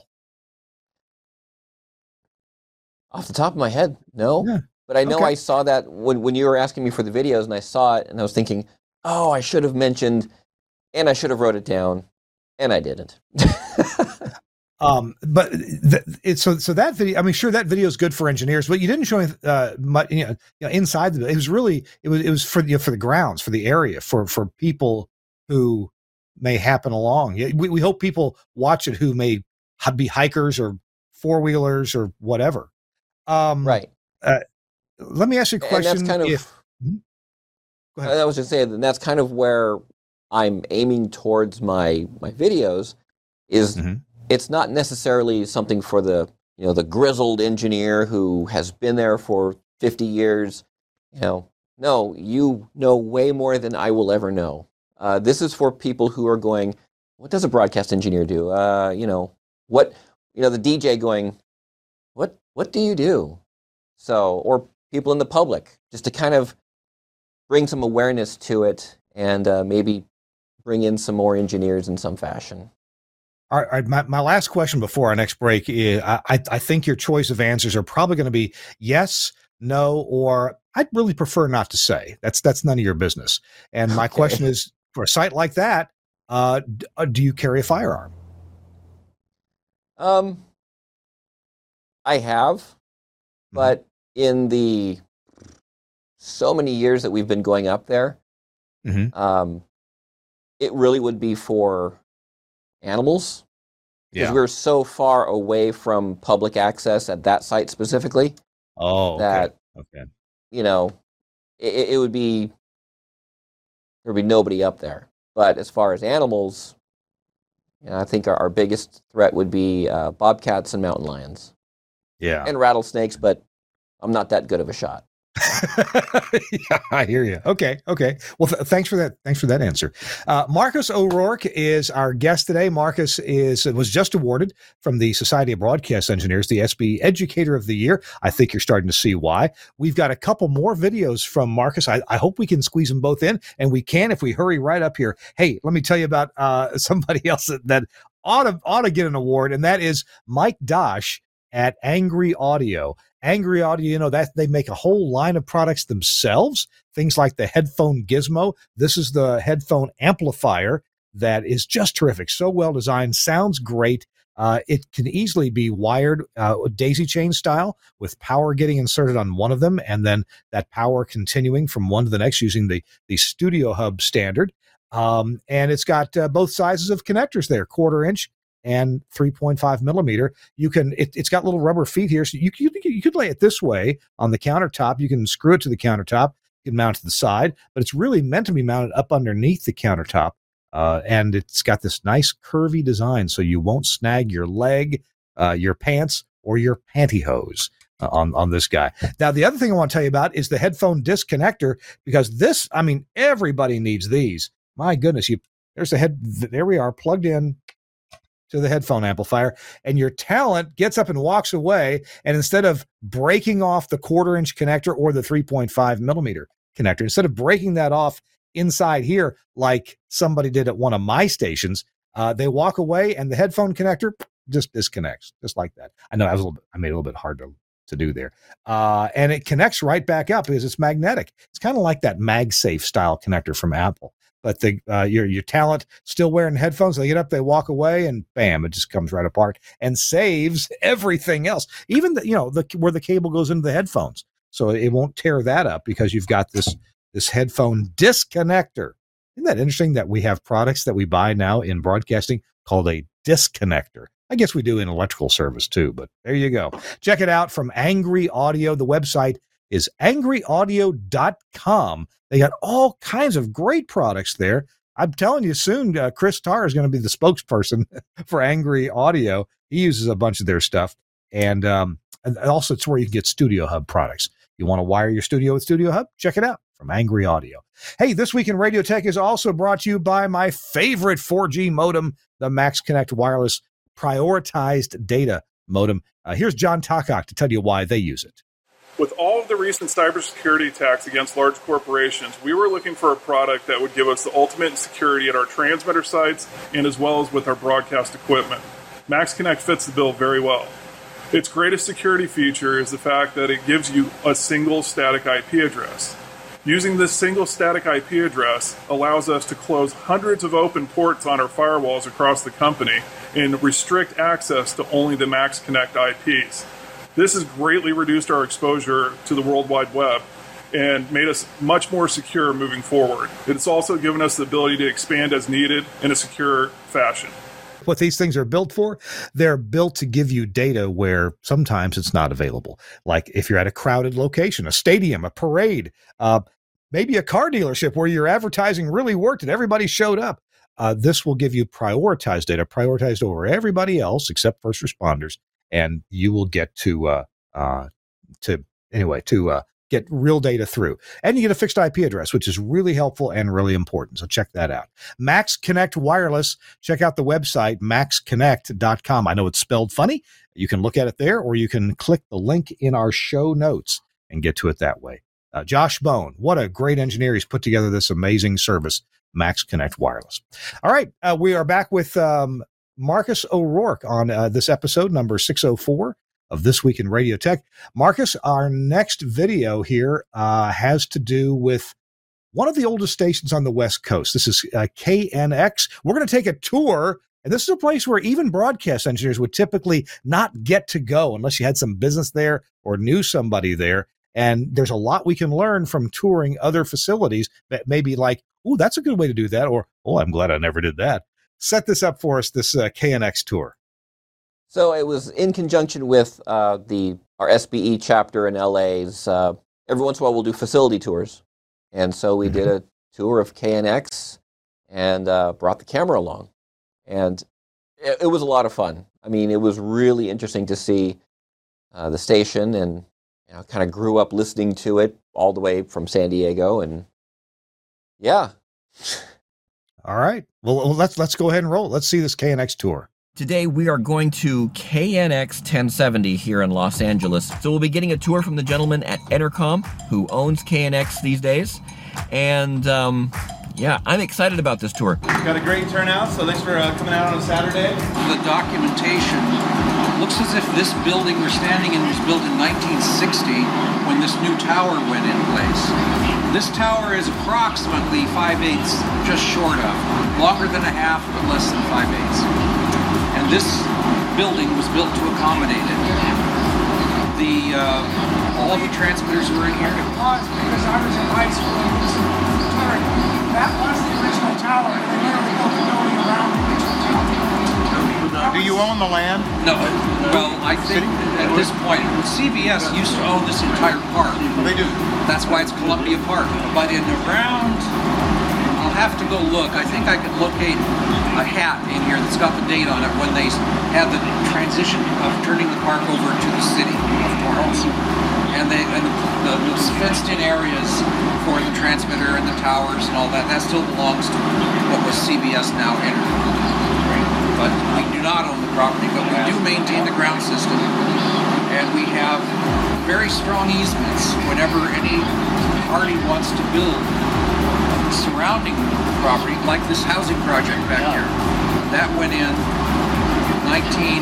Off the top of my head, no. Yeah. But I know Okay. I saw that when, when you were asking me for the videos, and I saw it, and I was thinking, oh, I should have mentioned, and I should have wrote it down, and I didn't. Um, but th- it's so so that video. I mean, sure, that video is good for engineers, but you didn't show uh, much. You know, you know, inside the. It was really it was it was for you know, for the grounds, for the area, for for people who may happen along. Yeah, we we hope people watch it who may be hikers or four wheelers or whatever. Um, Right. Uh, let me ask you a question. And that's kind of. If, Go ahead. I was just saying, and that's kind of where I'm aiming towards my my videos. Is mm-hmm. It's not necessarily something for the you know the grizzled engineer who has been there for fifty years. You know, no, you know way more than I will ever know. Uh, this is for people who are going, what does a broadcast engineer do? Uh, you know, what, you know, the D J going, what, what do you do? So, or people in the public, just to kind of bring some awareness to it and uh, maybe bring in some more engineers in some fashion. All right, my, my last question before our next break is, I, I think your choice of answers are probably going to be yes, no, or I'd really prefer not to say. That's that's none of your business. And my okay. question is, for a site like that, uh, do you carry a firearm? Um, I have, but mm-hmm. in the so many years that we've been going up there, mm-hmm. um, it really would be for animals, because yeah. we're so far away from public access at that site specifically. Oh, okay. that okay. you know, it, it would be there would be nobody up there. But as far as animals, you know, I think our, our biggest threat would be uh, bobcats and mountain lions. Yeah, and rattlesnakes, but I'm not that good of a shot. Yeah, I hear you. Okay, okay. Well, th- thanks for that. Thanks for that answer. Uh, Marcus O'Rourke is our guest today. Marcus is was just awarded from the Society of Broadcast Engineers the S B Educator of the Year. I think you're starting to see why. We've got a couple more videos from Marcus. I, I hope we can squeeze them both in, and we can if we hurry right up here. Hey, let me tell you about uh, somebody else that, that ought to ought to get an award, and that is Mike Dosh at Angry Audio. Angry Audio, you know, that they make a whole line of products themselves, things like the headphone gizmo. This is the headphone amplifier that is just terrific. So well designed, sounds great. Uh, it can easily be wired uh, daisy chain style with power getting inserted on one of them and then that power continuing from one to the next using the, the Studio Hub standard. Um, and it's got uh, both sizes of connectors there, quarter inch and three point five millimeter. You can, it, it's got little rubber feet here. So you, you, you could lay it this way on the countertop. You can screw it to the countertop. You can mount it to the side, but it's really meant to be mounted up underneath the countertop. Uh, and it's got this nice curvy design. So you won't snag your leg, uh, your pants, or your pantyhose uh, on, on this guy. Now, the other thing I want to tell you about is the headphone disconnector, because this, I mean, everybody needs these. My goodness, you, there's the head, there we are, plugged in to the headphone amplifier, and your talent gets up and walks away, and instead of breaking off the quarter inch connector or the three point five millimeter connector, instead of breaking that off inside here like somebody did at one of my stations, uh, they walk away and the headphone connector just disconnects, just like that. I know I was a little bit, I made it a little bit hard to, to do there. Uh, and it connects right back up because it's magnetic. It's kind of like that MagSafe style connector from Apple. But the uh, your your talent still wearing headphones, they get up, they walk away, and bam, it just comes right apart and saves everything else. Even the, you know, the where the cable goes into the headphones, so it won't tear that up because you've got this this headphone disconnector. Isn't that interesting that we have products that we buy now in broadcasting called a disconnector? I guess we do in electrical service too, but there you go. Check it out from Angry Audio. The website is angry audio dot com. They got all kinds of great products there. I'm telling you soon, uh, Chris Tarr is going to be the spokesperson for Angry Audio. He uses a bunch of their stuff. And, um, and also it's where you can get Studio Hub products. You want to wire your studio with Studio Hub? Check it out from Angry Audio. Hey, This Week in Radio Tech is also brought to you by my favorite four G modem, the MaxConnect Wireless Prioritized Data Modem. Uh, here's John Takach to tell you why they use it. With all of the recent cybersecurity attacks against large corporations, we were looking for a product that would give us the ultimate security at our transmitter sites and as well as with our broadcast equipment. MaxConnect fits the bill very well. Its greatest security feature is the fact that it gives you a single static I P address. Using this single static I P address allows us to close hundreds of open ports on our firewalls across the company and restrict access to only the MaxConnect I Ps. This has greatly reduced our exposure to the World Wide Web and made us much more secure moving forward. It's also given us the ability to expand as needed in a secure fashion. What these things are built for, they're built to give you data where sometimes it's not available. Like if you're at a crowded location, a stadium, a parade, uh, maybe a car dealership where your advertising really worked and everybody showed up. Uh, this will give you prioritized data, prioritized over everybody else except first responders. And you will get to, uh, uh, to anyway, to uh, get real data through. And you get a fixed I P address, which is really helpful and really important. So check that out. Max Connect Wireless. Check out the website, max connect dot com. I know it's spelled funny. You can look at it there, or you can click the link in our show notes and get to it that way. Uh, Josh Bone, what a great engineer. He's put together this amazing service, Max Connect Wireless. All right, uh, we are back with um, Marcus O'Rourke on uh, this episode, number six oh four of This Week in Radio Tech. Marcus, our next video here uh, has to do with one of the oldest stations on the West Coast. This is uh, K N X. We're going to take a tour, and this is a place where even broadcast engineers would typically not get to go unless you had some business there or knew somebody there. And there's a lot we can learn from touring other facilities that may be like, oh, that's a good way to do that, or, oh, I'm glad I never did that. Set this up for us, this uh, K N X tour. So it was in conjunction with uh, the our S B E chapter in L A's. Uh, every once in a while, we'll do facility tours. And so we did a tour of K N X and uh, brought the camera along. And it, it was a lot of fun. I mean, it was really interesting to see uh, the station, and you know, kind of grew up listening to it all the way from San Diego. And yeah. All right. Well, let's let's go ahead and roll. Let's see this K N X tour. Today we are going to K N X ten seventy here in Los Angeles. So we'll be getting a tour from the gentleman at Entercom who owns K N X these days. And um, yeah, I'm excited about this tour. Got a great turnout, so thanks for uh, coming out on a Saturday. The documentation looks as if this building we're standing in was built in nineteen sixty when this new tower went in place. This tower is approximately five eighths, just short of. Longer than a half, but less than five eighths. And this building was built to accommodate it. The uh, all of the transmitters were in here. It was because I was in high school and was touring. That was the original tower, and they literally built the building around the original tower. Do you own the land? No, well, I think at this point, C B S used to own this entire park. They do. That's why it's Columbia Park. But in around, I'll have to go look. I think I could locate a hat in here that's got the date on it when they had the transition of turning the park over to the city of Torrance. And, they, and the, the, the fenced-in areas for the transmitter and the towers and all that, that still belongs to what was C B S now Entercom. But we do not own the property, but we do maintain the ground system. And we have very strong easements whenever any party wants to build surrounding the property, like this housing project back here. That went in nineteen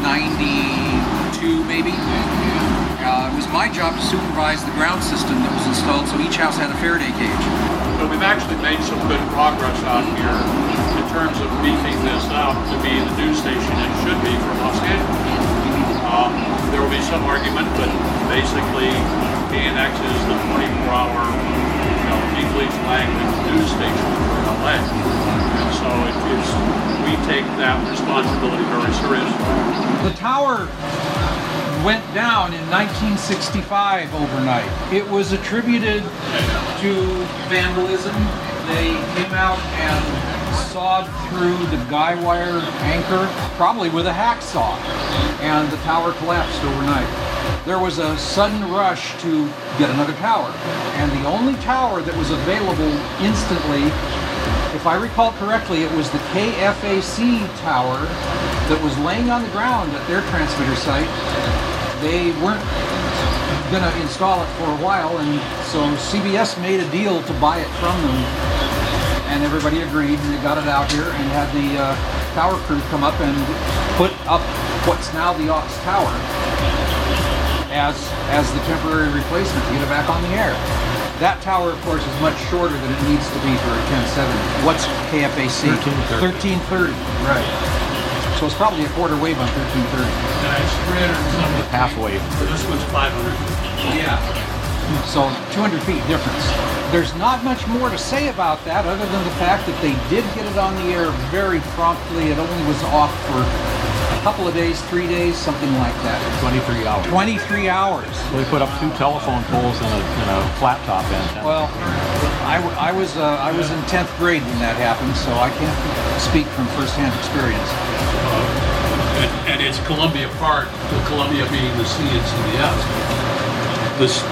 ninety-two, maybe. Uh, it was my job to supervise the ground system that was installed, so each house had a Faraday cage. But we've actually made some good progress out here in terms of beefing this up to be the news station it should be for Los Angeles. Um, there will be some argument, but basically K N X is the twenty-four hour, you know, English language news station for L A. And so it is, we take that responsibility very seriously. The tower went down in nineteen sixty-five overnight. It was attributed to vandalism. They came out and sawed through the guy wire anchor, probably with a hacksaw, and the tower collapsed overnight. There was a sudden rush to get another tower, and the only tower that was available instantly, if I recall correctly, it was the K F A C tower that was laying on the ground at their transmitter site. They weren't going to install it for a while, and so C B S made a deal to buy it from them, and everybody agreed, and they got it out here and had the uh, tower crew come up and put up what's now the Aux Tower as as the temporary replacement to get it back on the air. That tower, of course, is much shorter than it needs to be for a ten seventy. What's K F A C? thirteen thirty. Right. So it's probably a quarter wave on thirteen thirty. And it's three hundred and something. Half wave. This one's five hundred. Yeah. So two hundred feet difference. There's not much more to say about that other than the fact that they did get it on the air very promptly. It only was off for a couple of days, three days, something like that. twenty-three hours. twenty-three hours. So they put up two telephone poles and a, and a flat top antenna. Well, I, w- I was uh, I was in tenth grade when that happened, so I can't speak from firsthand experience. And, and it's Columbia Park, with Columbia being the C and C B S. This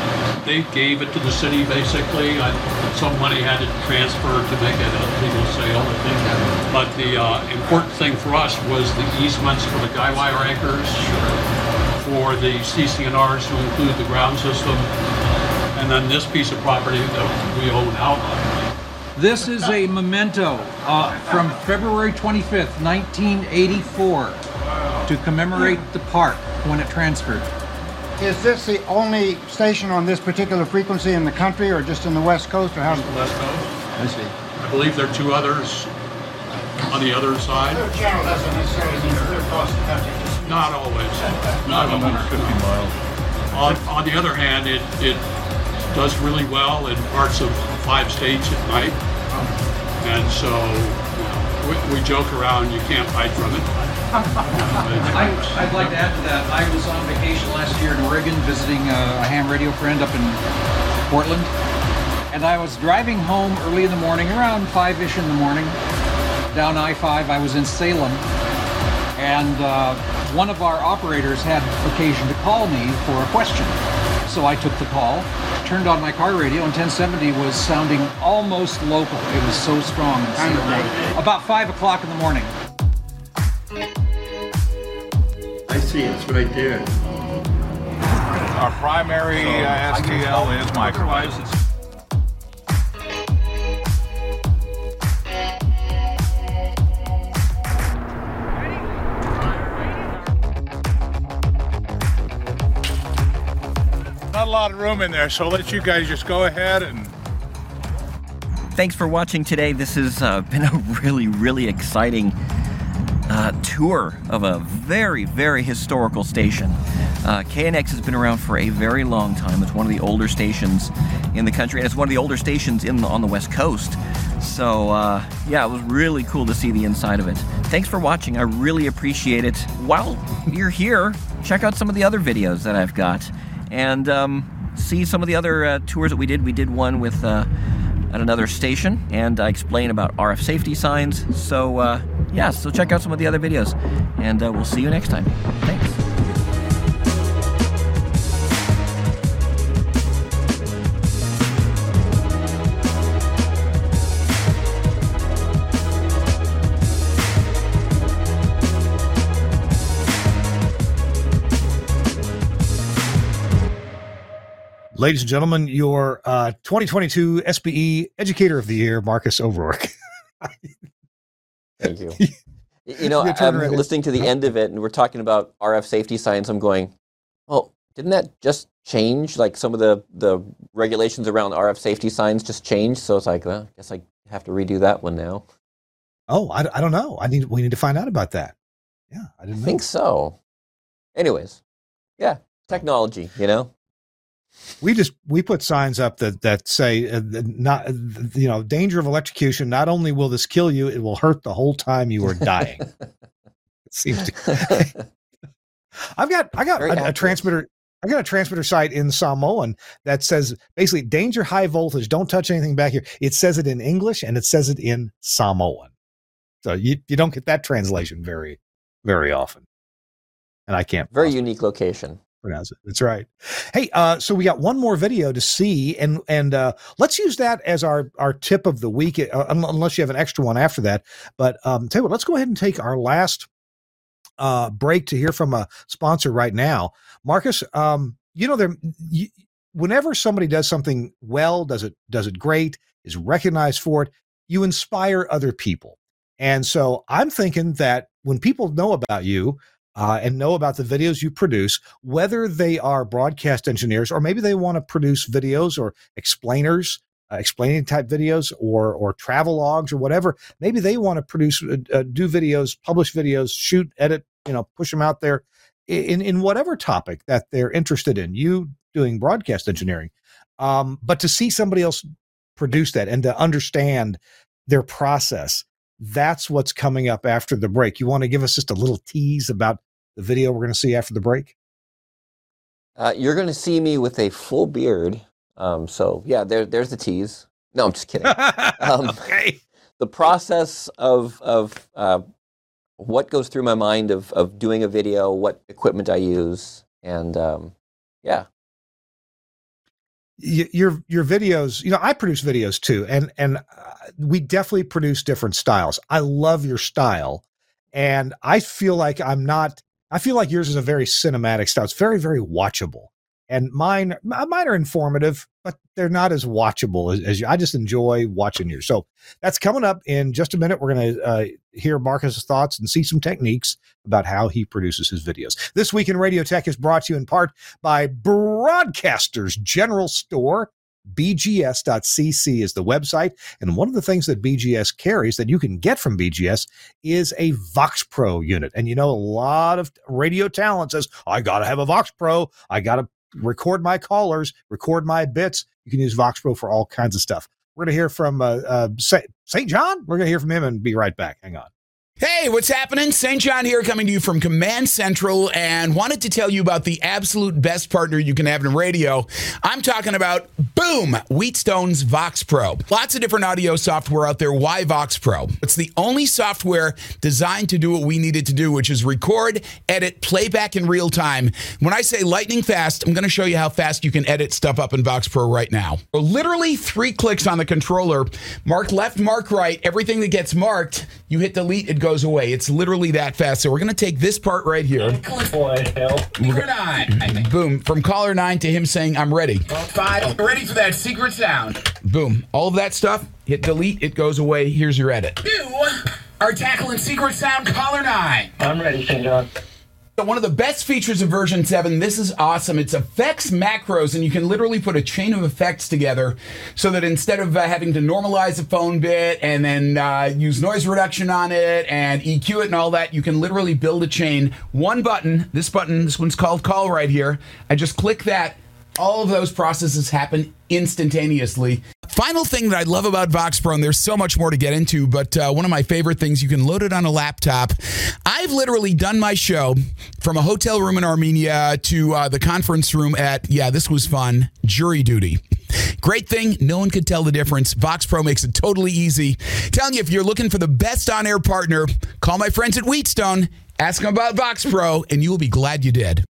they gave it to the city basically. I, some money had to transfer to make it a legal sale, I think. But the uh, important thing for us was the easements for the guy wire anchors, for the C C N Rs to include the ground system, and then this piece of property that we own outright. This is a memento uh, from February twenty-fifth, nineteen eighty-four, to commemorate the park when it transferred. Is this the only station on this particular frequency in the country, or just in the West Coast, or how? Just the West Coast. I see. I believe there are two others on the other side. Clear Channel doesn't necessarily mean clear across the country. Not always. Not one hundred fifty miles. On, on the other hand, it, it does really well in parts of five states at night. And so, you know, we, we joke around, you can't hide from it. I, I'd like to add to that. I was on vacation last year in Oregon visiting a, a ham radio friend up in Portland. And I was driving home early in the morning, around five-ish in the morning, down I five. I was in Salem. And uh, one of our operators had occasion to call me for a question. So I took the call, turned on my car radio, and ten seventy was sounding almost local. It was so strong. And about five o'clock in the morning. I see, it's right there. Our primary uh, S T L is microwave. Not a lot of room in there, so I'll let you guys just go ahead and... Thanks for watching today. This has uh, been a really, really exciting uh, tour of a very, very historical station. Uh, K N X has been around for a very long time. It's one of the older stations in the country, and it's one of the older stations in the, on the West Coast. So, uh, yeah, it was really cool to see the inside of it. Thanks for watching. I really appreciate it. While you're here, check out some of the other videos that I've got, and um, see some of the other uh, tours that we did. We did one with uh, at another station, and I explain about R F safety signs. So, uh, yeah, so check out some of the other videos, and uh, we'll see you next time. Thanks. Ladies and gentlemen, your uh, twenty twenty-two S B E Educator of the Year, Marcus O'Rourke. Thank you. You know, I'm right listening in. to the end of it, and we're talking about R F safety signs. I'm going, well, didn't that just change? Like some of the, the regulations around R F safety signs just changed. So it's like, well, I guess I have to redo that one now. Oh, I, I don't know. I need we need to find out about that. Yeah, I didn't I know. think so. Anyways, yeah, technology, you know. We just we put signs up that that say uh, not uh, you know danger of electrocution. Not only will this kill you, it will hurt the whole time you are dying. It seems to. I've got I got a, a transmitter. I got a transmitter site in Samoan that says basically danger high voltage. Don't touch anything back here. It says it in English and it says it in Samoan. So you you don't get that translation very very often. And I can't. Very unique location. Pronounce it. That's right. Hey, uh, so we got one more video to see, and and uh, let's use that as our our tip of the week, uh, unless you have an extra one after that. But um, tell you what, let's go ahead and take our last uh, break to hear from a sponsor right now. Marcus, um, you know, there, you, whenever somebody does something well, does it does it great, is recognized for it, you inspire other people. And so I'm thinking that when people know about you, Uh, and know about the videos you produce, whether they are broadcast engineers or maybe they want to produce videos or explainers, uh, explaining type videos or or travel logs or whatever. Maybe they want to produce, uh, uh, do videos, publish videos, shoot, edit, you know, push them out there in in whatever topic that they're interested in. You doing broadcast engineering, um, but to see somebody else produce that and to understand their process. That's what's coming up after the break. You want to give us just a little tease about the video we're going to see after the break? Uh, you're going to see me with a full beard. Um, so, yeah, there, there's the tease. No, I'm just kidding. Um, okay. The process of of uh, what goes through my mind of, of doing a video, what equipment I use, and um, yeah. y- your your videos, you know, I produce videos too, and and uh, we definitely produce different styles. I love your style, and I feel like I'm not. I feel like yours is a very cinematic style. It's very very watchable, and mine mine are informative, but they're not as watchable as, as you. I just enjoy watching yours. So that's coming up in just a minute. We're going to uh, hear Marcus's thoughts and see some techniques about how he produces his videos. This Week in Radio Tech is brought to you in part by Broadcasters General Store. B G S dot C C is the website. And one of the things that B G S carries that you can get from B G S is a Vox Pro unit. And you know, a lot of radio talent says, I got to have a Vox Pro. I got to record my callers, record my bits. You can use Vox Pro for all kinds of stuff. We're going to hear from uh, uh, Saint John. We're going to hear from him and be right back. Hang on. Hey, what's happening? Saint John here, coming to you from Command Central, and wanted to tell you about the absolute best partner you can have in radio. I'm talking about, boom, Wheatstone's Vox Pro. Lots of different audio software out there. Why Vox Pro? It's the only software designed to do what we needed to do, which is record, edit, playback in real time. When I say lightning fast, I'm going to show you how fast you can edit stuff up in Vox Pro right now. So literally three clicks on the controller, mark left, mark right, everything that gets marked, you hit delete, it goes away. It's literally that fast. So we're going to take this part right here. Caller nine. Boom. From caller nine to him saying, I'm ready. Five. Ready for that secret sound. Boom. All of that stuff, hit delete, it goes away. Here's your edit. You are tackling secret sound, caller nine. I'm ready, Saint John. So one of the best features of version seven, this is awesome. It's effects macros, and you can literally put a chain of effects together so that instead of uh, having to normalize a phone bit and then uh, use noise reduction on it and E Q it and all that, you can literally build a chain. One button, this button, this one's called call right here. I just click that. All of those processes happen instantaneously. Final thing that I love about Vox Pro, and there's so much more to get into, but uh, one of my favorite things, you can load it on a laptop. I've literally done my show from a hotel room in Armenia to uh, the conference room at, yeah, this was fun, jury duty. Great thing, no one could tell the difference. Vox Pro makes it totally easy. Telling you, if you're looking for the best on-air partner, call my friends at Wheatstone, ask them about Vox Pro, and you will be glad you did.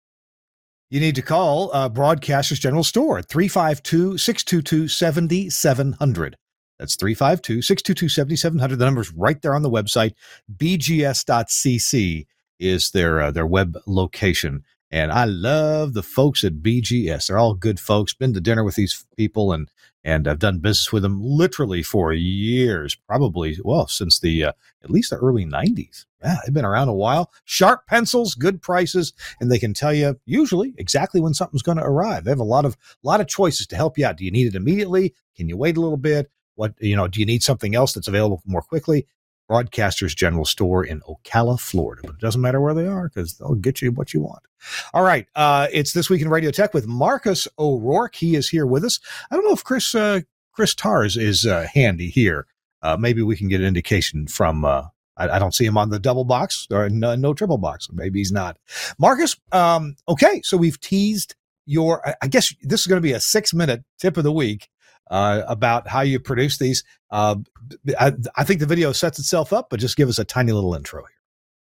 You need to call uh, Broadcasters General Store at three five two, six two two, seven seven zero zero. That's three five two, six two two, seven seven zero zero. The number's right there on the website. B G S dot C C is their uh, their web location. And I love the folks at B G S. They're all good folks. Been to dinner with these people, and and I've done business with them literally for years, probably, well, since the uh, at least the early nineties. Yeah, they've been around a while. Sharp pencils, good prices, and they can tell you usually exactly when something's going to arrive. They have a lot of lot of choices to help you out. Do you need it immediately? Can you wait a little bit? What, you know, do you need something else that's available more quickly? Broadcasters General Store in Ocala, Florida. But it doesn't matter where they are because they'll get you what you want. All right. Uh, it's This Week in Radio Tech with Marcus O'Rourke. He is here with us. I don't know if Chris uh, Chris Tars is uh, handy here. Uh, maybe we can get an indication from, uh, I, I don't see him on the double box or no, no triple box. Maybe he's not. Marcus, um, okay. So we've teased your, I guess this is going to be a six minute tip of the week. Uh, about how you produce these. Uh, I, I think the video sets itself up, but just give us a tiny little intro here.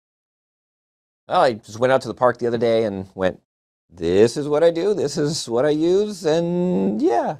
Well, I just went out to the park the other day and went, this is what I do, this is what I use, and yeah.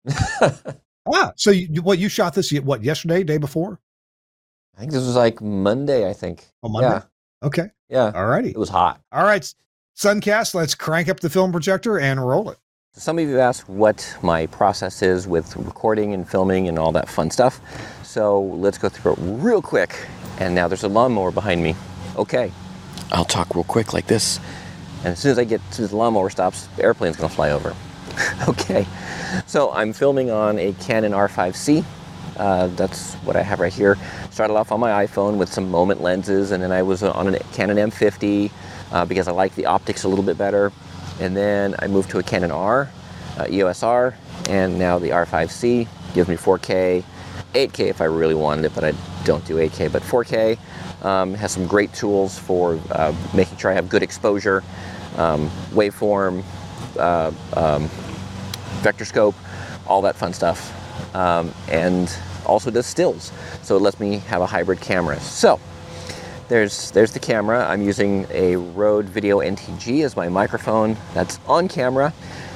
ah, so you, what, you shot this, what, yesterday, day before? I think this was like Monday, I think. Oh, Monday? Yeah. Okay. Yeah. All righty. It was hot. All right, Suncast, let's crank up the film projector and roll it. Some of you asked what my process is with recording and filming and all that fun stuff. So let's go through it real quick. And now there's a lawnmower behind me. Okay, I'll talk real quick like this. And as soon as I get, as soon as the lawnmower stops, the airplane's gonna fly over. Okay, so I'm filming on a Canon R five C. Uh, that's what I have right here. Started off on my iPhone with some Moment lenses, and then I was on a Canon M fifty uh, because I like the optics a little bit better. And then I moved to a Canon R, uh, E O S R, and now the R five C gives me four K, eight K if I really wanted it, but I don't do eight K, but four K. Um, has some great tools for uh, making sure I have good exposure, um, waveform, uh, um, vector scope, all that fun stuff. Um, and also does stills, so it lets me have a hybrid camera. So There's there's the camera. I'm using a Rode Video N T G as my microphone. That's on camera.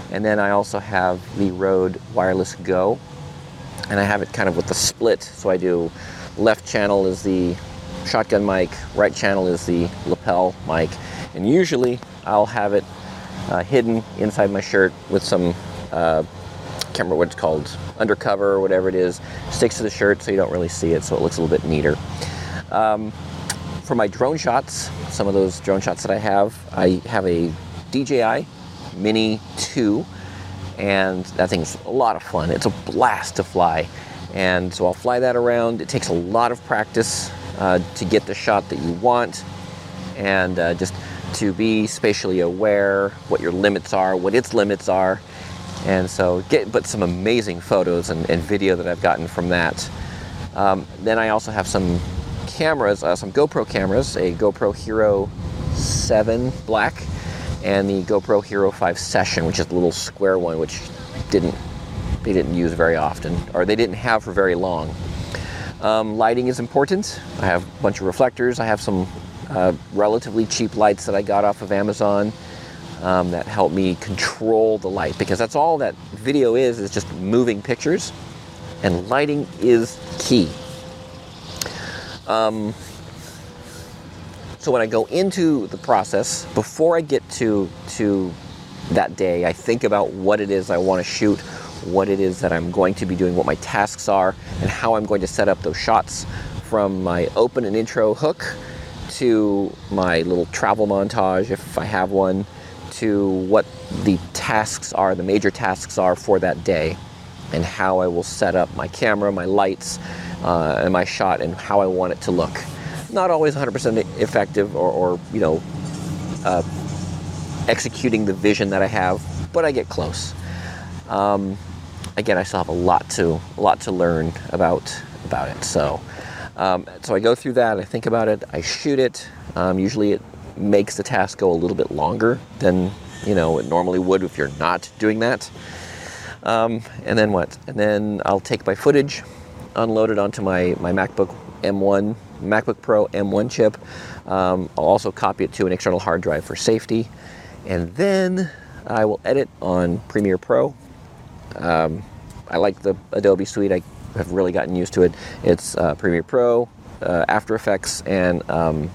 And then I also have the Rode Wireless Go, and I have it kind of with the split. So I do left channel is the shotgun mic, right channel is the lapel mic, and usually I'll have it uh, hidden inside my shirt with some, uh, I can't remember what it's called, undercover or whatever it is, sticks to the shirt so you don't really see it, so it looks a little bit neater. Um, for my drone shots, some of those drone shots that I have, I have a D J I Mini two, and that thing's a lot of fun. It's a blast to fly, and so I'll fly that around. It takes a lot of practice uh, to get the shot that you want, and uh, just to be spatially aware, what your limits are, what its limits are, and so get but some amazing photos and, and video that I've gotten from that. Um, then I also have some cameras, uh, some GoPro cameras, a GoPro Hero seven Black, and the GoPro Hero five Session, which is the little square one, which didn't they didn't use very often, or they didn't have for very long. Um, lighting is important. I have a bunch of reflectors. I have some uh, relatively cheap lights that I got off of Amazon um, that help me control the light, because that's all that video is, is just moving pictures, and lighting is key. Um, So when I go into the process, before I get to to that day, I think about what it is I want to shoot, what it is that I'm going to be doing, what my tasks are, and how I'm going to set up those shots, from my open and intro hook to my little travel montage, if I have one, to what the tasks are, the major tasks are for that day, and how I will set up my camera, my lights, uh, and my shot, and how I want it to look. Not always one hundred percent effective or, or you know, uh, executing the vision that I have, but I get close. Um, again, I still have a lot to a lot to learn about about it. So, um, so I go through that. I think about it. I shoot it. Um, usually, it makes the task go a little bit longer than you know it normally would if you're not doing that. Um, and then what? And then I'll take my footage, unload it onto my my MacBook M one. MacBook Pro M one chip. Um, I'll also copy it to an external hard drive for safety, and then I will edit on Premiere Pro. Um, I like the Adobe suite. I have really gotten used to it. It's uh, Premiere Pro, uh, After Effects, and um,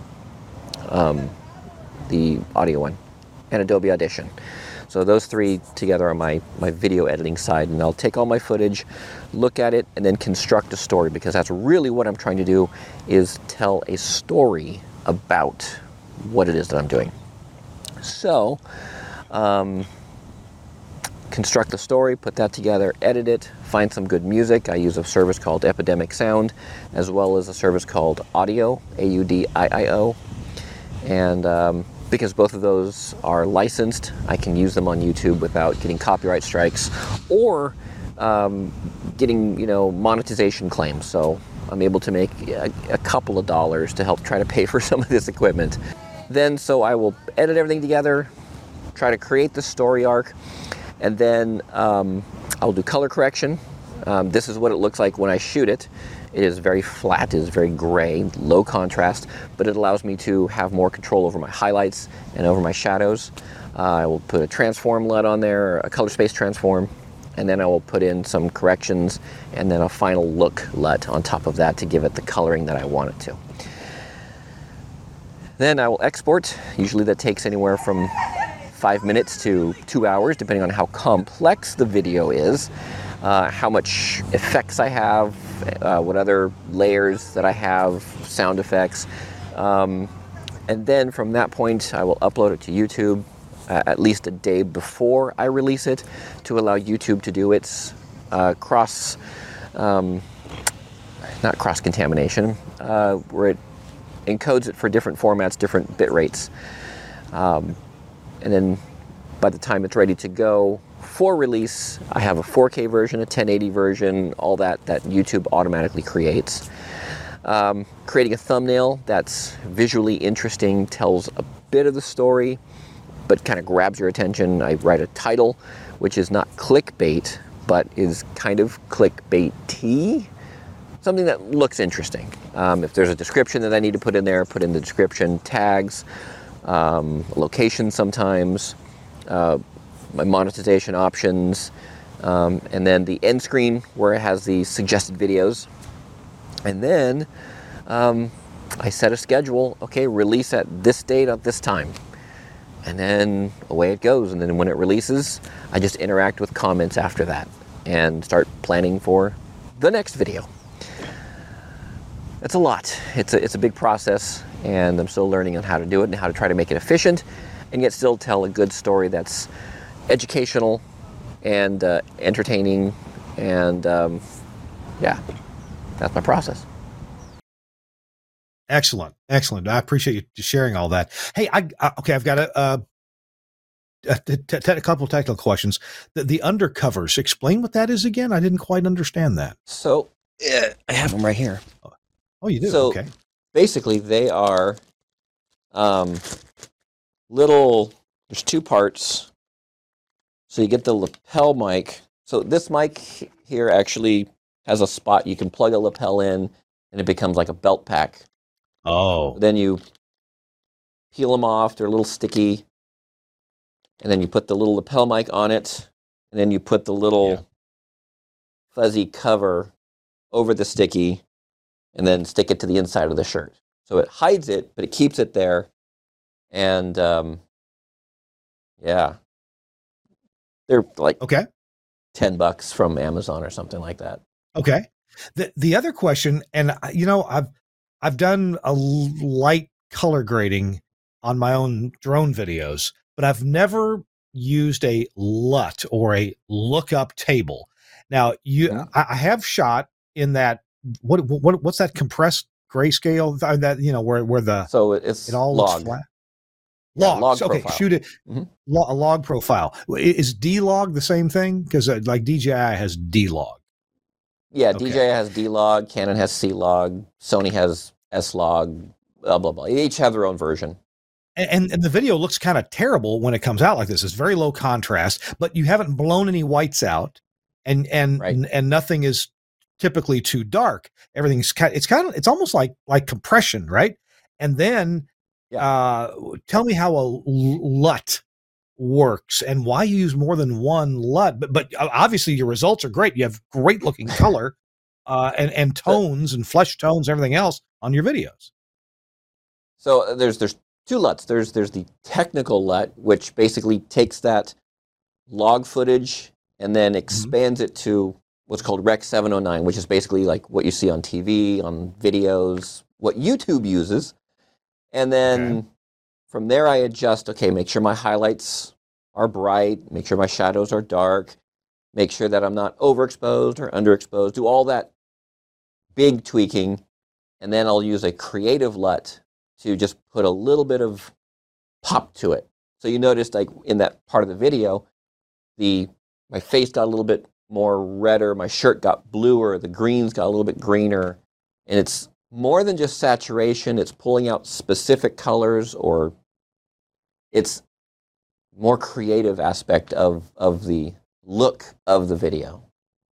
um, the audio one, and Adobe Audition. So those three together are my, my video editing side, and I'll take all my footage, look at it, and then construct a story, because that's really what I'm trying to do, is tell a story about what it is that I'm doing. So, um, construct the story, put that together, edit it, find some good music. I use a service called Epidemic Sound, as well as a service called Audio, A U D I I O, and um, because both of those are licensed, I can use them on YouTube without getting copyright strikes or um, getting, you know, monetization claims. So I'm able to make a, a couple of dollars to help try to pay for some of this equipment. Then, so I will edit everything together, try to create the story arc, and then um, I'll do color correction. Um, this is what it looks like when I shoot it. It is very flat, it is very gray, low contrast, but it allows me to have more control over my highlights and over my shadows. Uh, I will put a transform L U T on there, a color space transform, and then I will put in some corrections and then a final look L U T on top of that to give it the coloring that I want it to. Then I will export. Usually that takes anywhere from five minutes to two hours, depending on how complex the video is. Uh, how much effects I have, uh, what other layers that I have, sound effects. Um, and then from that point, I will upload it to YouTube uh, at least a day before I release it, to allow YouTube to do its uh, cross, um, not cross-contamination, uh, where it encodes it for different formats, different bit rates. Um, and then by the time it's ready to go for release, I have a four K version, a ten eighty version, all that that YouTube automatically creates. Um, creating a thumbnail that's visually interesting, tells a bit of the story, but kind of grabs your attention. I write a title, which is not clickbait, but is kind of clickbait-y. Something that looks interesting. Um, if there's a description that I need to put in there, put in the description, tags, um, location sometimes, uh, my monetization options, um, and then the end screen where it has the suggested videos. And then um, I set a schedule, okay, release at this date at this time. And then away it goes. And then when it releases, I just interact with comments after that and start planning for the next video. It's a lot. It's a, it's a big process, and I'm still learning on how to do it and how to try to make it efficient and yet still tell a good story that's educational and uh, entertaining. And um, yeah, that's my process. Excellent, excellent. I appreciate you sharing all that. Hey, I, I okay. I've got a, uh, a, t- t- a couple of technical questions. The, the undercovers. Explain what that is again. I didn't quite understand that. So uh, I have them right here. Oh, you do. So okay. Basically, they are um, little. There's two parts. So you get the lapel mic. So this mic here actually has a spot you can plug a lapel in, and it becomes like a belt pack. Oh. Then you peel them off. They're a little sticky. And then you put the little lapel mic on it. And then you put the little yeah. fuzzy cover over the sticky and then stick it to the inside of the shirt. So it hides it, but it keeps it there. And um, yeah, they're like okay. ten bucks from Amazon or something like that. Okay. The the other question, and you know, I've I've done a light color grading on my own drone videos, but I've never used a L U T or a lookup table. Now, you, yeah. I, I have shot in that. What what what's that compressed grayscale that you know where where the so it's it all log. looks flat. Yeah, Logs. log okay, profile. shoot it. Mm-hmm. Lo- a log profile. Is D-Log the same thing? Because uh, like D J I has D-Log. Yeah, okay. D J I has D-Log, Canon has C-Log, Sony has S-Log, blah, blah, blah. They each have their own version. And, and the video looks kind of terrible when it comes out like this. It's very low contrast, but you haven't blown any whites out, and and right. and, and nothing is typically too dark. Everything's kind. It's kind of. It's almost like like compression, right? And then, yeah. uh, tell me how a L U T works and why you use more than one L U T. But but obviously your results are great. You have great looking color, uh, and and tones and flesh tones, and everything else on your videos. So there's there's. Two L U Ts. There's there's the technical L U T, which basically takes that log footage and then expands mm-hmm. it to what's called Rec seven oh nine, which is basically like what you see on T V, on videos, what YouTube uses. And then okay. from there I adjust, okay, make sure my highlights are bright, make sure my shadows are dark, make sure that I'm not overexposed or underexposed, do all that big tweaking, and then I'll use a creative L U T to just put a little bit of pop to it. So you noticed, like in that part of the video, the my face got a little bit more redder, my shirt got bluer, the greens got a little bit greener, and it's more than just saturation. It's pulling out specific colors, or it's more creative aspect of of the look of the video.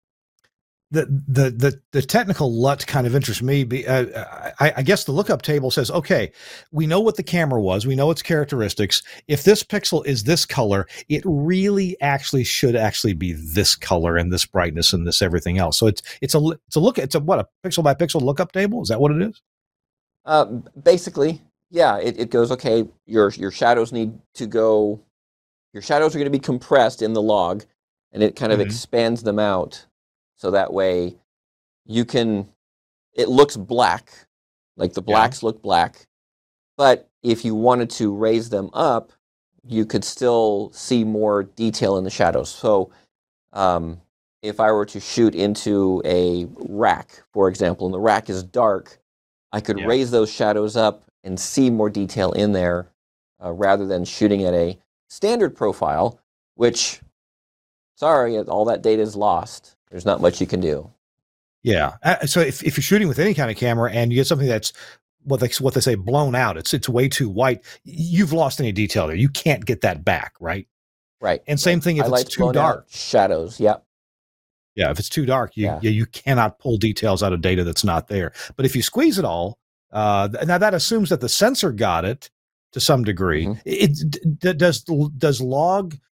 The, the the the technical L U T kind of interests me. Be, uh, I, I guess the lookup table says, okay, we know what the camera was, we know its characteristics. If this pixel is this color, it really actually should actually be this color and this brightness and this everything else. So it's it's a it's a look it's a what a pixel by pixel lookup table. Is that what it is? Uh, basically, yeah. It, it goes, okay. Your your shadows need to go. Your shadows are going to be compressed in the log, and it kind of mm-hmm. expands them out. So that way you can, it looks black, like the blacks yeah. look black, but if you wanted to raise them up, you could still see more detail in the shadows. So um, if I were to shoot into a rack, for example, and the rack is dark, I could yeah. raise those shadows up and see more detail in there uh, rather than shooting at a standard profile, which, sorry, all that data is lost. There's not much you can do. Yeah. Uh, so if, if you're shooting with any kind of camera and you get something that's what they what they say blown out, it's it's way too white, you've lost any detail there. You can't get that back, right? Right. And same right. thing if Highlights it's too dark. Out, shadows. Yep. Yeah. If it's too dark, you yeah. you, you cannot pull details out of data that's not there. But if you squeeze it all, uh, now that assumes that the sensor got it to some degree. Mm-hmm. It, it does does log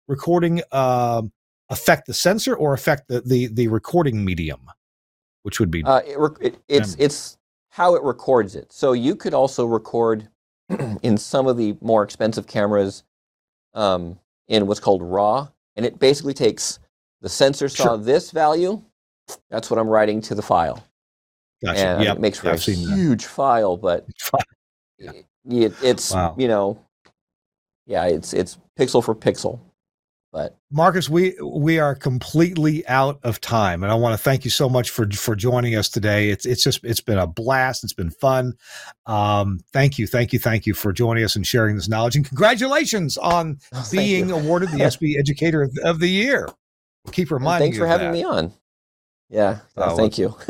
recording um, affect the sensor or affect the, the, the recording medium, which would be? Uh, it, it, it's it's how it records it. So you could also record in some of the more expensive cameras um, in what's called RAW, and it basically takes the sensor saw Sure. this value. That's what I'm writing to the file. Gotcha. And Yep. it makes for Yeah, a I've seen that. huge file, but Yeah. it, it's Wow. you know, yeah, it's it's pixel for pixel. But Marcus, we we are completely out of time, and I want to thank you so much for for joining us today. It's it's just it's been a blast. It's been fun. Um, thank you, thank you, thank you for joining us and sharing this knowledge. And congratulations on Oh, thank being you. awarded the S B Educator of, of the Year. We'll keep reminding thanks you for of having that. me on. Yeah, Oh, uh, thank you.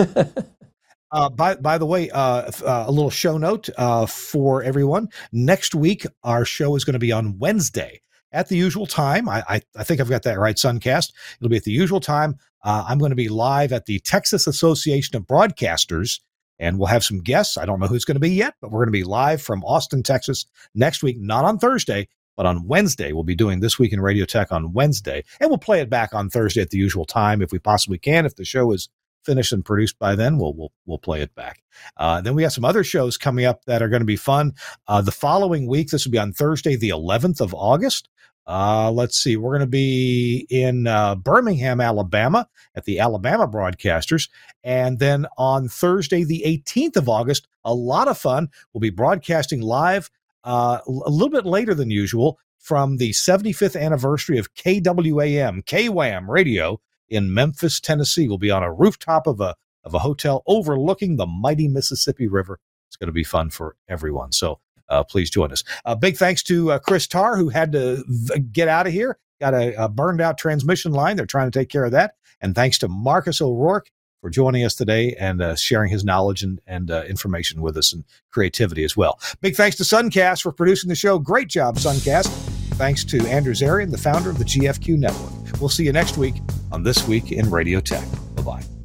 Uh, by by the way, uh, f- uh, a little show note uh, for everyone. Next week, our show is going to be on Wednesday at the usual time. I, I, I think I've got that right, Suncast. It'll be at the usual time. Uh, I'm going to be live at the Texas Association of Broadcasters, and we'll have some guests. I don't know who's going to be yet, but we're going to be live from Austin, Texas next week, not on Thursday, but on Wednesday. We'll be doing This Week in Radio Tech on Wednesday, and we'll play it back on Thursday at the usual time if we possibly can. If the show is finished and produced by then, we'll we'll we'll play it back. Uh, then we have some other shows coming up that are going to be fun. Uh, the following week, this will be on Thursday, the eleventh of August. Uh, let's see, we're going to be in uh, Birmingham, Alabama, at the Alabama Broadcasters, and then on Thursday, the eighteenth of August, a lot of fun. We'll be broadcasting live uh, a little bit later than usual from the seventy-fifth anniversary of K W A M, K W A M Radio in Memphis, Tennessee. We'll be on a rooftop of a of a hotel overlooking the mighty Mississippi River. It's going to be fun for everyone. So uh, please join us. Uh, big thanks to uh, Chris Tarr, who had to v- get out of here. Got a, a burned out transmission line. They're trying to take care of that. And thanks to Marcus O'Rourke for joining us today and uh, sharing his knowledge and, and uh, information with us and creativity as well. Big thanks to Suncast for producing the show. Great job, Suncast. Thanks to Andrew Zarian, the founder of the G F Q Network. We'll see you next week on This Week in Radio Tech. Bye-bye.